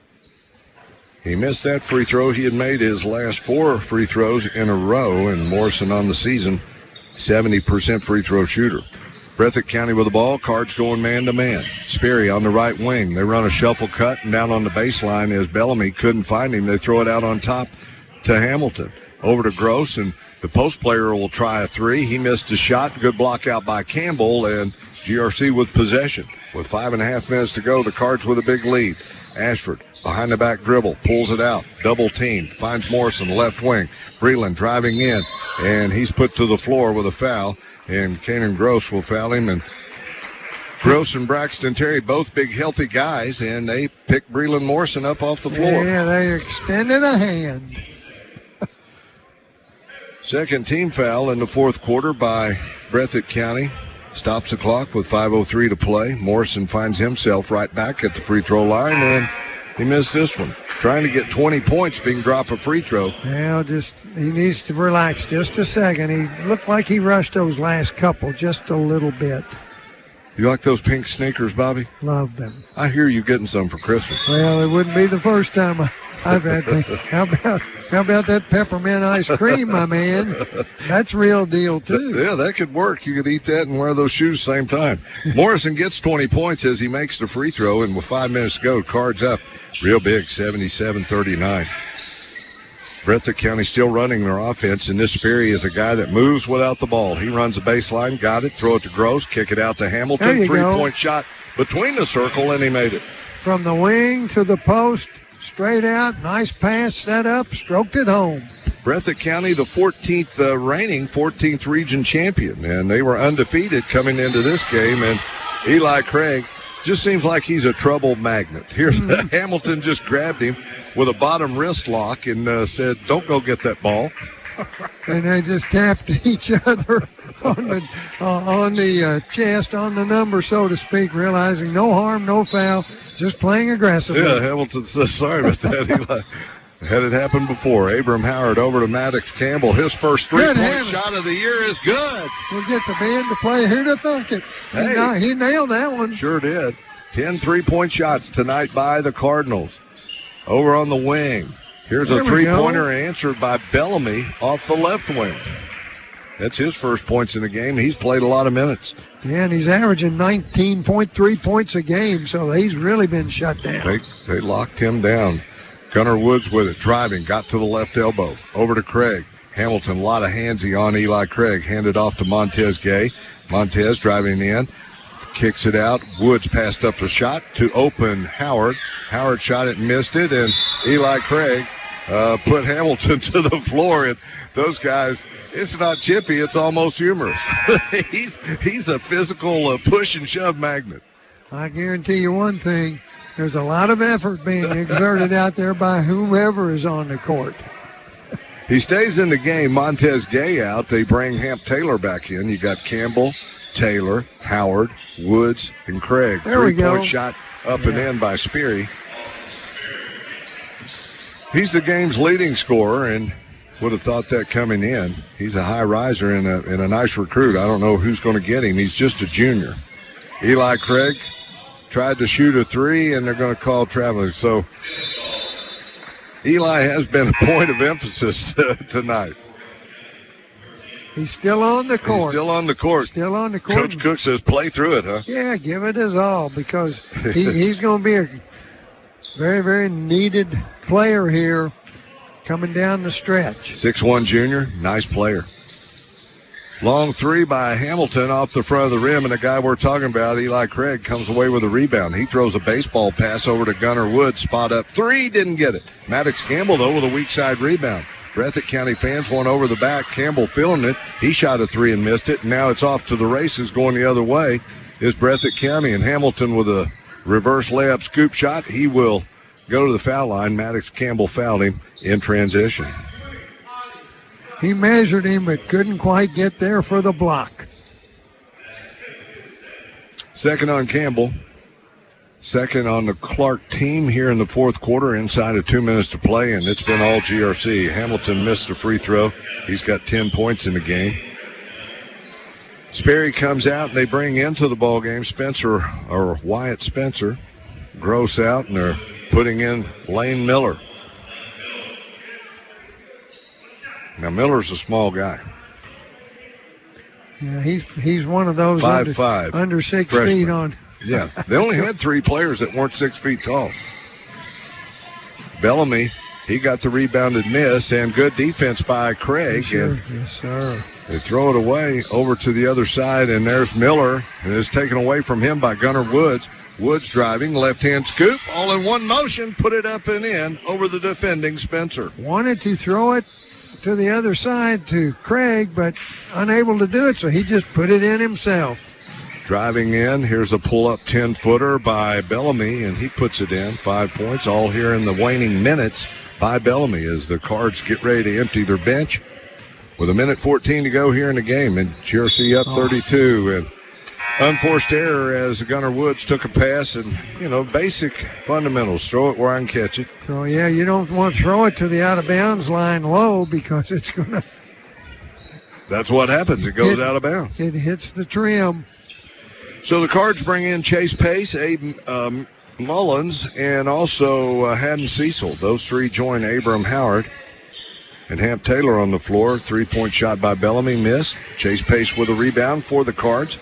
He missed that free throw. He had made his last four free throws in a row, and Morrison on the season, seventy percent free throw shooter. Breathitt County with the ball. Cards going man-to-man. Sperry on the right wing. They run a shuffle cut, and down on the baseline as Bellamy couldn't find him. They throw it out on top to Hamilton. Over to Gross, and the post player will try a three. He missed a shot. Good block out by Campbell, and G R C with possession. With five and a half minutes to go, the Cards with a big lead. Ashford behind the back dribble, pulls it out, double team, finds Morrison left wing. Breland driving in, and he's put to the floor with a foul, and Kanan Gross will foul him. And Gross and Braxton Terry, both big healthy guys, and they pick Breland Morrison up off the floor. Yeah, they extended a hand. Second team foul in the fourth quarter by Breathitt County. Stops the clock with five oh three to play. Morrison finds himself right back at the free throw line, and he missed this one. Trying to get twenty points if he can drop a free throw. Well, just he needs to relax just a second. He looked like he rushed those last couple just a little bit. You like those pink sneakers, Bobby? Love them. I hear you getting some for Christmas. Well, it wouldn't be the first time I've had them. How about how about that peppermint ice cream, my man? That's real deal, too. Yeah, that could work. You could eat that and wear those shoes same time. Morrison gets twenty points as he makes the free throw, and with five minutes to go, Cards up real big, seventy-seven thirty-nine. Breathitt County still running their offense, and this Sperry is a guy that moves without the ball. He runs the baseline, got it, throw it to Gross, kick it out to Hamilton. Three-point shot between the circle, and he made it. From the wing to the post, straight out, nice pass, set up, stroked it home. Breathitt County, the fourteenth uh, reigning fourteenth region champion, and they were undefeated coming into this game, and Eli Craig just seems like he's a trouble magnet. Here's mm-hmm. Hamilton just grabbed him with a bottom wrist lock and uh, said, don't go get that ball. And they just tapped each other on the uh, on the uh, chest, on the number, so to speak, realizing no harm, no foul, just playing aggressively. Yeah, Hamilton says, sorry about that. Eli had it happen before. Abram Howard over to Maddox Campbell. His first three-point shot of the year is good. We'll get the band to play. Who'd have thunk it? Hey, he, got, he nailed that one. Sure did. Ten three-point shots tonight by the Cardinals. Over on the wing. Here's there a three-pointer answered by Bellamy off the left wing. That's his first points in the game. He's played a lot of minutes. Yeah, and he's averaging nineteen point three points a game, so he's really been shut down. They, they locked him down. Gunnar Woods with it, driving, got to the left elbow. Over to Craig. Hamilton, a lot of handsy on Eli Craig. Handed off to Montez Gay. Montez driving in. Kicks it out. Woods passed up the shot to open Howard. Howard shot it and missed it, and Eli Craig uh, put Hamilton to the floor. And those guys, it's not chippy, it's almost humorous. he's he's a physical uh, push and shove magnet. I guarantee you one thing. There's a lot of effort being exerted out there by whomever is on the court. He stays in the game. Montez Gay out. They bring Hamp Taylor back in. You got Campbell, Taylor, Howard, Woods, and Craig. There we go. Three-point shot up yeah. and in by Sperry. He's the game's leading scorer, and would have thought that coming in. He's a high riser and a, and a nice recruit. I don't know who's going to get him. He's just a junior. Eli Craig tried to shoot a three, and they're going to call traveling. So Eli has been a point of emphasis tonight. He's still on the court. He's still on the court. Still on the court. Coach Cook says play through it, huh? Yeah, give it his all, because he, he's going to be a very, very needed player here coming down the stretch. six one junior, nice player. Long three by Hamilton off the front of the rim, and the guy we're talking about, Eli Craig, comes away with a rebound. He throws a baseball pass over to Gunnar Woods, spot up three, didn't get it. Maddox Campbell, though, with a weak side rebound. Breathitt County fans going over the back. Campbell feeling it. He shot a three and missed it, and now it's off to the races going the other way is Breathitt County, and Hamilton with a reverse layup scoop shot. He will go to the foul line. Maddox Campbell fouled him in transition. He measured him but couldn't quite get there for the block. Second on Campbell. Second on the Clark team here in the fourth quarter, inside of two minutes to play, and it's been all G R C. Hamilton missed a free throw. He's got ten points in the game. Sperry comes out, and they bring into the ball game Spencer, or Wyatt Spencer. Gross out, and they're putting in Lane Miller. Now, Miller's a small guy. Yeah, he's he's one of those five, under, five, under six freshman. feet on. Yeah, they only had three players that weren't six feet tall. Bellamy, he got the rebounded miss, and good defense by Craig. Sure. And yes, sir. they throw it away over to the other side, and there's Miller, and it's taken away from him by Gunnar Woods. Woods driving, left-hand scoop, all in one motion, put it up and in over the defending Spencer. Wanted to throw it to the other side to Craig, but unable to do it, so he just put it in himself. Driving in, here's a pull-up ten-footer by Bellamy, and he puts it in. Five points, all here in the waning minutes by Bellamy as the Cards get ready to empty their bench with a minute fourteen to go here in the game, and G R C up thirty-two. And unforced error as Gunnar Woods took a pass, and, you know, basic fundamentals. Throw it where I can catch it. So, yeah, you don't want to throw it to the out-of-bounds line low because it's going to... That's what happens. It goes it, out of bounds. It hits the trim. So the Cards bring in Chase Pace, Aiden um, Mullins, and also uh, Haddon Cecil. Those three join Abram Howard. And Hamp Taylor on the floor. Three-point shot by Bellamy, missed. Chase Pace with a rebound for the Cards.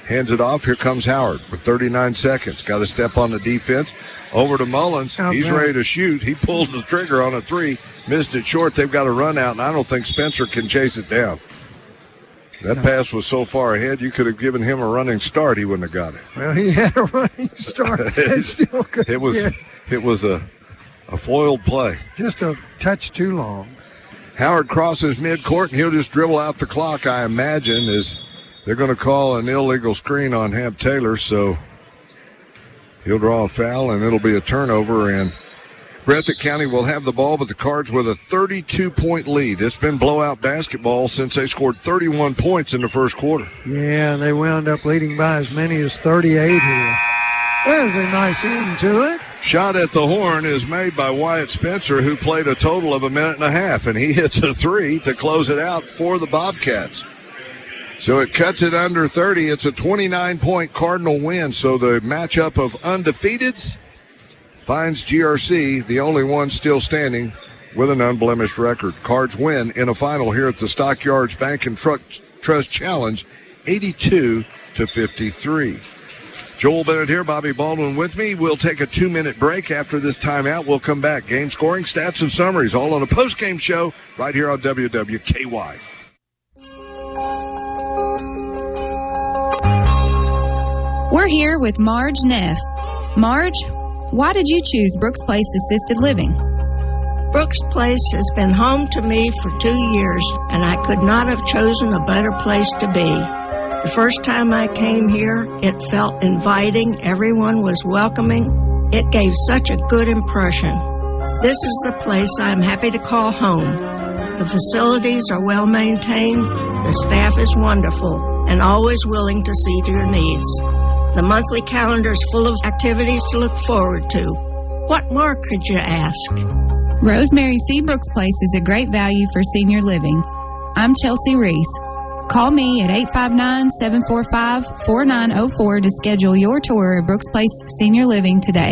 hands it off. Here comes Howard with thirty-nine seconds. Got to step on the defense. Over to Mullins. Oh, He's man. ready to shoot. He pulled the trigger on a three. Missed it short. They've got a run out, and I don't think Spencer can chase it down. That No. pass was so far ahead, you could have given him a running start. He wouldn't have got it. Well, he had a running start and still couldn't It was get it was a, a foiled play. just a touch too long. Howard crosses midcourt, and he'll just dribble out the clock, I imagine, as they're going to call an illegal screen on Hamp Taylor, so he'll draw a foul, and it'll be a turnover, and Breathitt County will have the ball, but the Cards with a thirty-two point lead. It's been blowout basketball since they scored thirty-one points in the first quarter. Yeah, they wound up leading by as many as thirty-eight here. There's a nice end to it. Shot at the horn is made by Wyatt Spencer, who played a total of a minute and a half, and he hits a three to close it out for the Bobcats. So it cuts it under thirty. It's a twenty-nine point Cardinal win. So the matchup of undefeateds finds G R C, the only one still standing with an unblemished record. Cards win in a final here at the Stockyards Bank and Truck Trust Challenge, eighty-two to fifty-three. Joel Bennett here, Bobby Baldwin with me. We'll take a two-minute break. After this timeout, we'll come back. Game scoring, stats, and summaries, all on a post-game show right here on W W K Y. We're here with Marge Neff. Marge, why did you choose Brooks Place Assisted Living? Brooks Place has been home to me for two years, and I could not have chosen a better place to be. The first time I came here, it felt inviting. Everyone was welcoming. It gave such a good impression. This is the place I'm happy to call home. The facilities are well maintained, the staff is wonderful, and always willing to see to your needs. The monthly calendar is full of activities to look forward to. What more could you ask? Rosemary C. Brooks Place is a great value for senior living. I'm Chelsea Reese. Call me at eight five nine, seven four five, four nine zero four to schedule your tour of Brooks Place Senior Living today.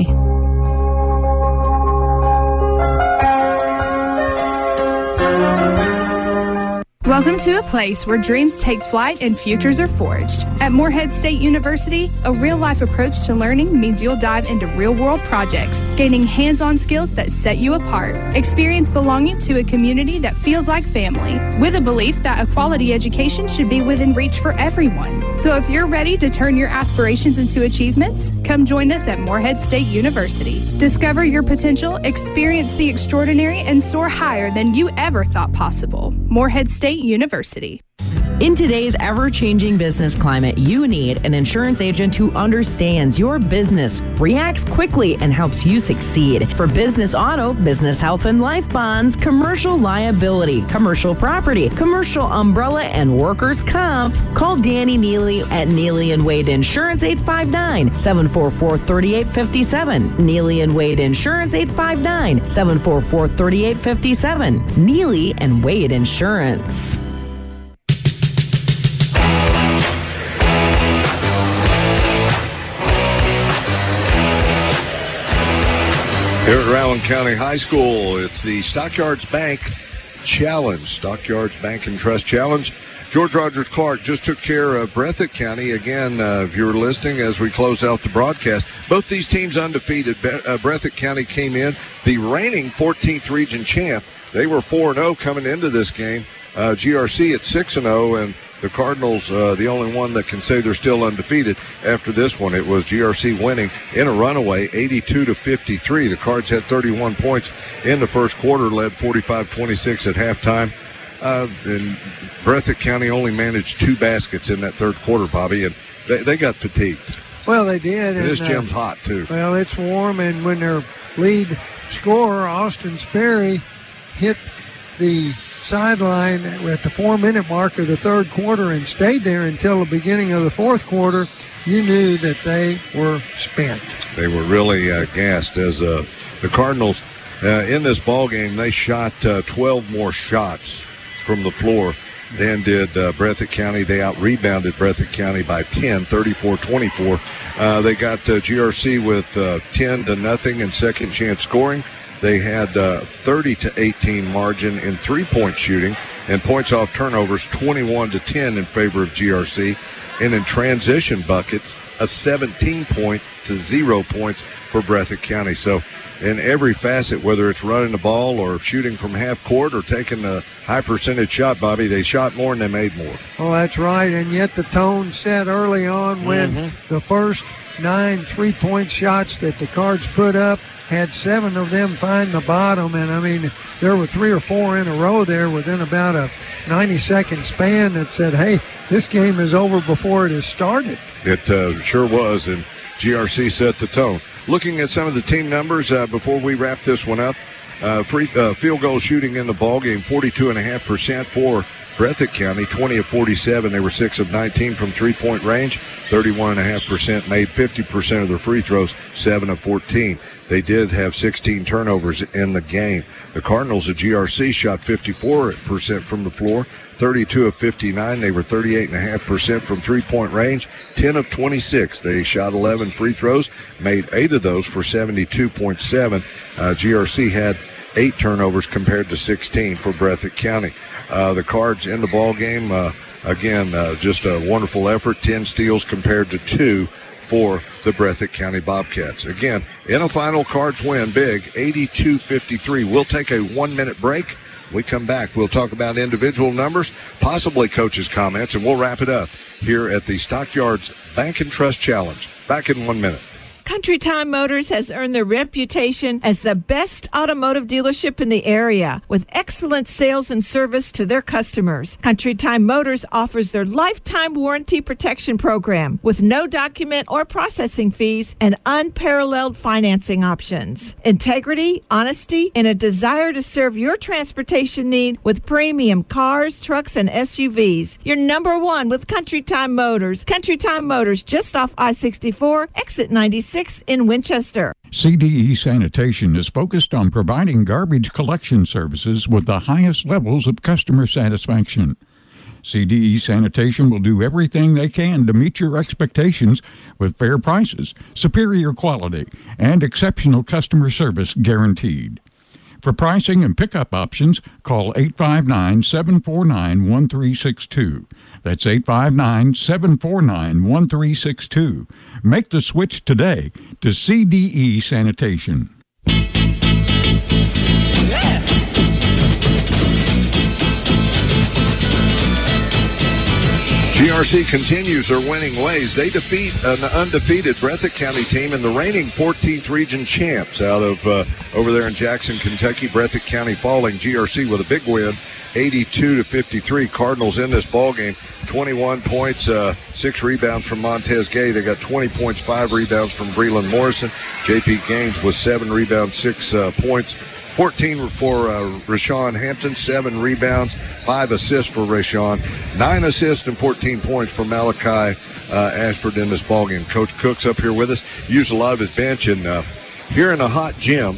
Welcome to a place where dreams take flight and futures are forged. At Morehead State University, a real-life approach to learning means you'll dive into real-world projects, gaining hands-on skills that set you apart. Experience belonging to a community that feels like family, with a belief that a quality education should be within reach for everyone. So if you're ready to turn your aspirations into achievements, come join us at Morehead State University. Discover your potential, experience the extraordinary, and soar higher than you ever thought possible. Morehead State University. In today's ever-changing business climate, you need an insurance agent who understands your business, reacts quickly, and helps you succeed. For business auto, business health and life bonds, commercial liability, commercial property, commercial umbrella, and workers' comp, call Danny Neely at Neely and Wade Insurance eight five nine, seven four four, three eight five seven. Neely and Wade Insurance eight five nine, seven four four, three eight five seven. Neely and Wade Insurance. Here at Rowan County High School, it's the Stockyards Bank Challenge. Stockyards Bank and Trust Challenge. George Rogers Clark just took care of Breathitt County. Again, uh, if you were listening as we close out the broadcast, both these teams undefeated. Be- uh, Breathitt County came in the reigning fourteenth region champ. They were four and oh coming into this game. Uh, G R C at six and oh, and the Cardinals, uh, the only one that can say they're still undefeated after this one. It was G R C winning in a runaway, eighty-two to fifty-three. The Cards had thirty-one points in the first quarter, led forty-five twenty-six at halftime. Uh, and Breathitt County only managed two baskets in that third quarter, Bobby, and they, they got fatigued. Well, they did. And this uh, gym's hot, too. Well, it's warm, and when their lead scorer, Austin Sperry, hit the sideline at the four-minute mark of the third quarter and stayed there until the beginning of the fourth quarter, you knew that they were spent. They were really uh, gassed as uh, the Cardinals, uh, in this ball game, they shot uh, twelve more shots from the floor than did uh, Breathitt County. They out-rebounded Breathitt County by ten, thirty-four twenty-four. Uh, they got uh, G R C with uh, ten to nothing in second chance scoring. They had uh, thirty to eighteen margin in three-point shooting, and points off turnovers twenty-one to ten in favor of G R C. And in transition buckets, a seventeen point to zero points for Breathitt County. So in every facet, whether it's running the ball or shooting from half court or taking a high percentage shot, Bobby, they shot more and they made more. Oh, that's right. And yet the tone set early on when Mm-hmm. the first nine three-point shots that the Cards put up, had seven of them find the bottom. And, I mean, there were three or four in a row there within about a ninety-second span that said, hey, this game is over before it has started. It uh, sure was, and G R C set the tone. Looking at some of the team numbers uh, before we wrap this one up, uh, free uh, field goal shooting in the ball game, forty-two point five percent for Breathitt County, twenty of forty-seven. They were six of nineteen from three-point range, thirty-one point five percent made fifty percent of their free throws, seven of fourteen. They did have sixteen turnovers in the game. The Cardinals of G R C shot fifty-four percent from the floor, thirty-two of fifty-nine. They were thirty-eight point five percent from three-point range, ten of twenty-six. They shot eleven free throws, made eight of those for seventy-two point seven. Uh, G R C had eight turnovers compared to sixteen for Breathitt County. Uh, the Cards in the ball game, uh, again, uh, just a wonderful effort, ten steals compared to two for the Breathitt County Bobcats. Again, in a final, Cards win big, eighty-two fifty-three. We'll take a one-minute break. We come back, we'll talk about individual numbers, possibly coaches' comments, and we'll wrap it up here at the Stockyards Bank and Trust Challenge. Back in one minute. Country Time Motors has earned their reputation as the best automotive dealership in the area, with excellent sales and service to their customers. Country Time Motors offers their lifetime warranty protection program with no document or processing fees and unparalleled financing options. Integrity, honesty, and a desire to serve your transportation need with premium cars, trucks, and S U Vs. You're number one with Country Time Motors. Country Time Motors, just off I sixty-four, exit ninety-six in Winchester. C D E Sanitation is focused on providing garbage collection services with the highest levels of customer satisfaction. C D E Sanitation will do everything they can to meet your expectations with fair prices, superior quality, and exceptional customer service guaranteed. For pricing and pickup options, call eight five nine, seven four nine, one three six two. That's eight five nine, seven four nine, one three six two. Make the switch today to C D E Sanitation. G R C continues their winning ways. They defeat an undefeated Breathitt County team and the reigning fourteenth region champs out of uh, over there in Jackson, Kentucky. Breathitt County falling. G R C with a big win, eighty-two to fifty-three. Cardinals in this ball game, twenty-one points, uh, six rebounds from Montez Gay. They got twenty points, five rebounds from Breland Morrison. J P Gaines with seven rebounds, six uh, points. fourteen for uh, Rashawn Hampton, seven rebounds, five assists for Rashawn, nine assists and fourteen points for Malachi uh, Ashford in this ballgame. Coach Cook's up here with us, used a lot of his bench, and uh, here in a hot gym,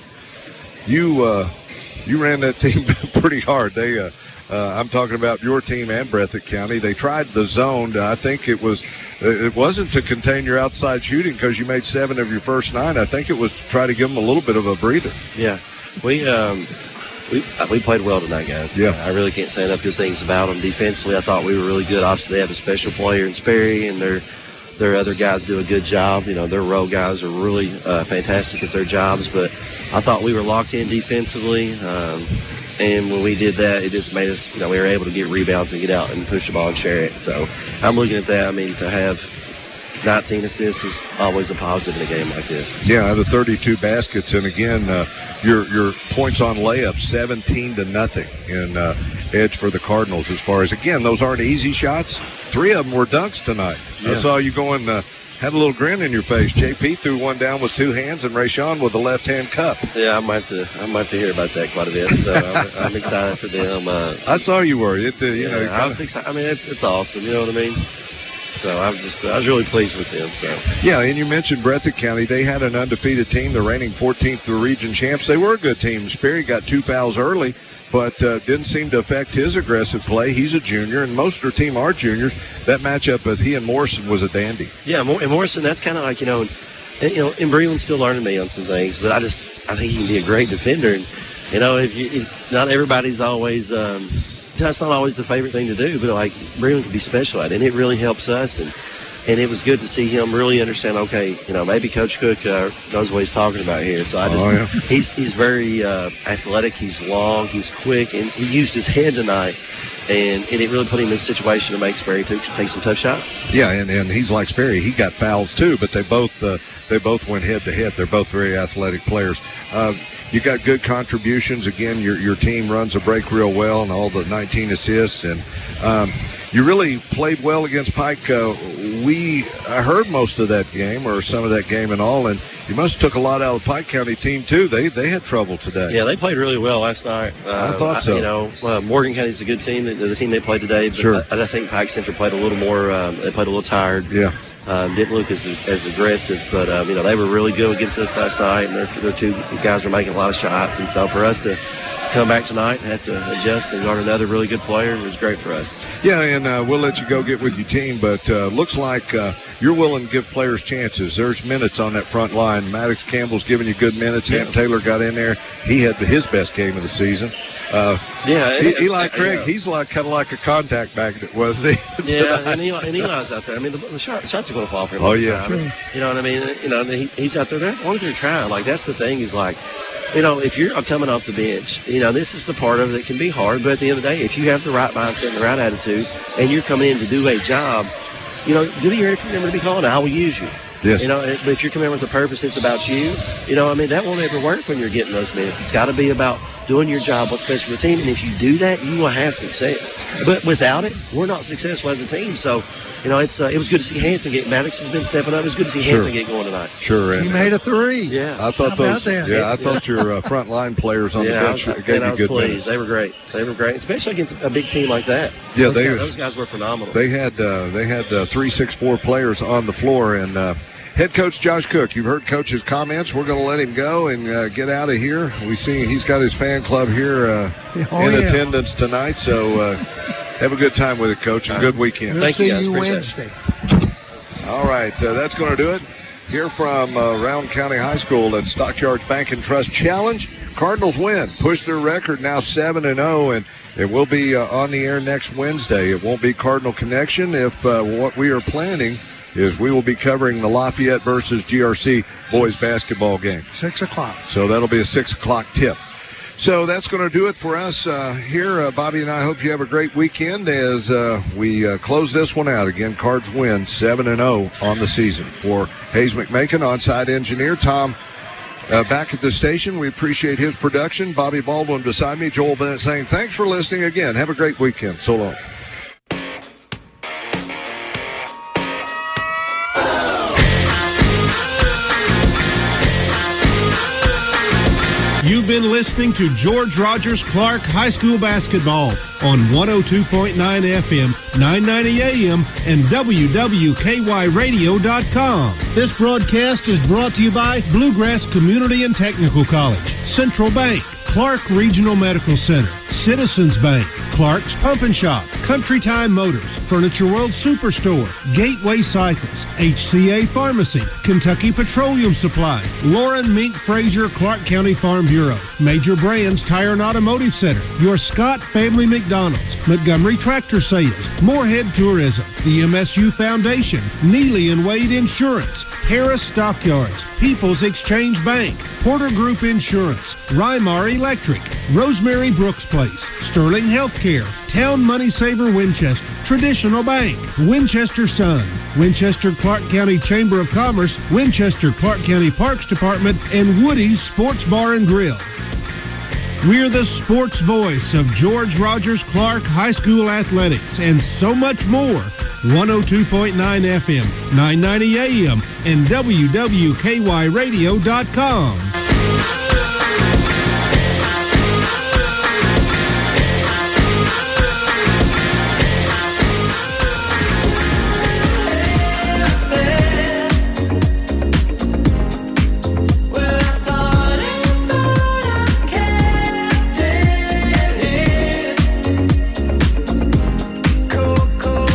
you uh, you ran that team pretty hard. They, uh, uh, I'm talking about your team and Breathitt County. They tried the zone. I think it was. It wasn't to contain your outside shooting because you made seven of your first nine. I think it was to try to give them a little bit of a breather. Yeah. We um we we played well tonight, guys. Yeah. I really can't say enough good things about them. Defensively, I thought we were really good. Obviously, they have a special player in Sperry, and their their other guys do a good job. You know, their row guys are really uh, fantastic at their jobs. But I thought we were locked in defensively, um, and when we did that, it just made us. You know, we were able to get rebounds and get out and push the ball and share it. So I'm looking at that. I mean, to have nineteen assists is always a positive in a game like this. Yeah, out of thirty-two baskets, and again, uh, your your points on layups, seventeen to nothing in uh, edge for the Cardinals. As far as, again, those aren't easy shots. Three of them were dunks tonight. Yeah. I saw you going, uh, had a little grin in your face. J P threw one down with two hands, and Rashawn with the left-hand cup. Yeah, I might have to, I might have to hear about that quite a bit. So I'm, I'm excited for them. Uh, I saw you were. It, uh, you yeah, know, I was excited. I mean, it's it's awesome. You know what I mean? So I was just, I was really pleased with them. So yeah, and you mentioned Breathitt County. They had an undefeated team, the reigning fourteenth the region champs. They were a good team. Sperry got two fouls early, but uh, didn't seem to affect his aggressive play. He's a junior, and most of their team are juniors. That matchup with he and Morrison was a dandy. yeah, and Morrison, that's kind of like, you know, and, you know, and Breland's still learning me on some things, but I just, I think he can be a great defender. And you know, if you, if not everybody's always. Um, that's not always the favorite thing to do, but like Bremen can be special at it, and it really helps us. And and it was good to see him really understand. Okay, you know, maybe Coach Cook uh, knows what he's talking about here. So I just, oh, yeah. he's he's very uh, athletic. He's long. He's quick, and he used his head tonight. And, and it really put him in a situation to make Sperry take, take some tough shots. Yeah, and, and he's like Sperry. He got fouls too, but they both uh, they both went head to head. They're both very athletic players. Uh, you got good contributions. Again, your your team runs a break real well, and all the nineteen assists. And um, you really played well against Pike. Uh, we I heard most of that game, or some of that game and all, and you must have took a lot out of the Pike County team too. They they had trouble today. Yeah, they played really well last night. Uh, I thought so. I, you know, uh, Morgan County's a good team. The, the team they played today, but sure. I, I think Pike Central played a little more. Um, they played a little tired. Yeah. Um, didn't look as as aggressive, but um, you know, they were really good against us last night, and their their two guys were making a lot of shots. And so for us to come back tonight and have to adjust and guard another really good player, it was great for us. Yeah, and uh, we'll let you go get with your team, but uh, looks like uh, you're willing to give players chances. There's minutes on that front line. Maddox Campbell's giving you good minutes. Yeah. Hamp Taylor got in there. He had his best game of the season. Uh, yeah, he, and, Eli Craig, yeah. he's like kind of like a contact magnet, wasn't he? Yeah, and, Eli, and Eli's out there. I mean, the, the shot, shots are going to fall for him. Oh, yeah. I mean, you know what I mean? You know, he, he's out there. They're, only they're trying. Like, that's the thing is, like, you know, if you're coming off the bench, you know, this is the part of it that can be hard. But at the end of the day, if you have the right mindset and the right attitude, and you're coming in to do a job, you know, do your if you're going to be called, I will use you. Yes. You know, but if you're coming in with a purpose, it's about you. You know, I mean, that won't ever work when you're getting those minutes. It's got to be about doing your job, what's best for the team. And if you do that, you will have success. But without it, we're not successful as a team. So, you know, it's uh, it was good to see Hampton get. Maddox has been stepping up. It was good to see Sure. Hampton get going tonight. Sure. And He made a three. Yeah. I thought How about those. that? Yeah, I thought your uh, front line players on yeah, the bench I was, gave and I you was good pleased. minutes. They were great. They were great, especially against a big team like that. Yeah, those they guys, those guys were phenomenal. They had uh, they had uh, three, six, four players on the floor, and uh, head coach Josh Cook. You've heard Coach's comments. We're going to let him go and uh, get out of here. We see he's got his fan club here uh, Oh, in yeah. attendance tonight. So uh, have a good time with it, Coach, and good weekend. We'll Thank see you, guys. you Appreciate it. Wednesday. All right, uh, that's going to do it. Here from uh, Round County High School at Stockyards Bank and Trust Challenge. Cardinals win, push their record now seven and oh, and it will be uh, on the air next Wednesday. It won't be Cardinal Connection. If uh, what we are planning is we will be covering the Lafayette versus G R C boys basketball game. Six o'clock. So that'll be a six o'clock tip. So that's going to do it for us uh, here. Uh, Bobby and I hope you have a great weekend as uh, we uh, close this one out. Again, Cards win seven and oh on the season. For Hayes McMakin, on-site engineer, Tom uh, back at the station. We appreciate his production. Bobby Baldwin beside me, Joel Bennett saying thanks for listening again. Have a great weekend. So long. You've been listening to George Rogers Clark High School Basketball on one oh two point nine F M, nine ninety A M, and W W K Y radio dot com. This broadcast is brought to you by Bluegrass Community and Technical College, Central Bank, Clark Regional Medical Center, Citizens Bank, Clark's Pump and Shop, Country Time Motors, Furniture World Superstore, Gateway Cycles, H C A Pharmacy, Kentucky Petroleum Supply, Lauren Mink Fraser Clark County Farm Bureau, Major Brands Tire and Automotive Center, Your Scott Family McDonald's, Montgomery Tractor Sales, Moorhead Tourism, the M S U Foundation, Neely and Wade Insurance, Harris Stockyards, People's Exchange Bank, Porter Group Insurance, Rymar Electric, Rosemary Brooks Place, Sterling Healthcare, Town Money Saver Winchester, Traditional Bank, Winchester Sun, Winchester Clark County Chamber of Commerce, Winchester Clark County Parks Department, and Woody's Sports Bar and Grill. We're the sports voice of George Rogers Clark High School Athletics and so much more. one oh two point nine F M, nine ninety A M, and W W K Y radio dot com.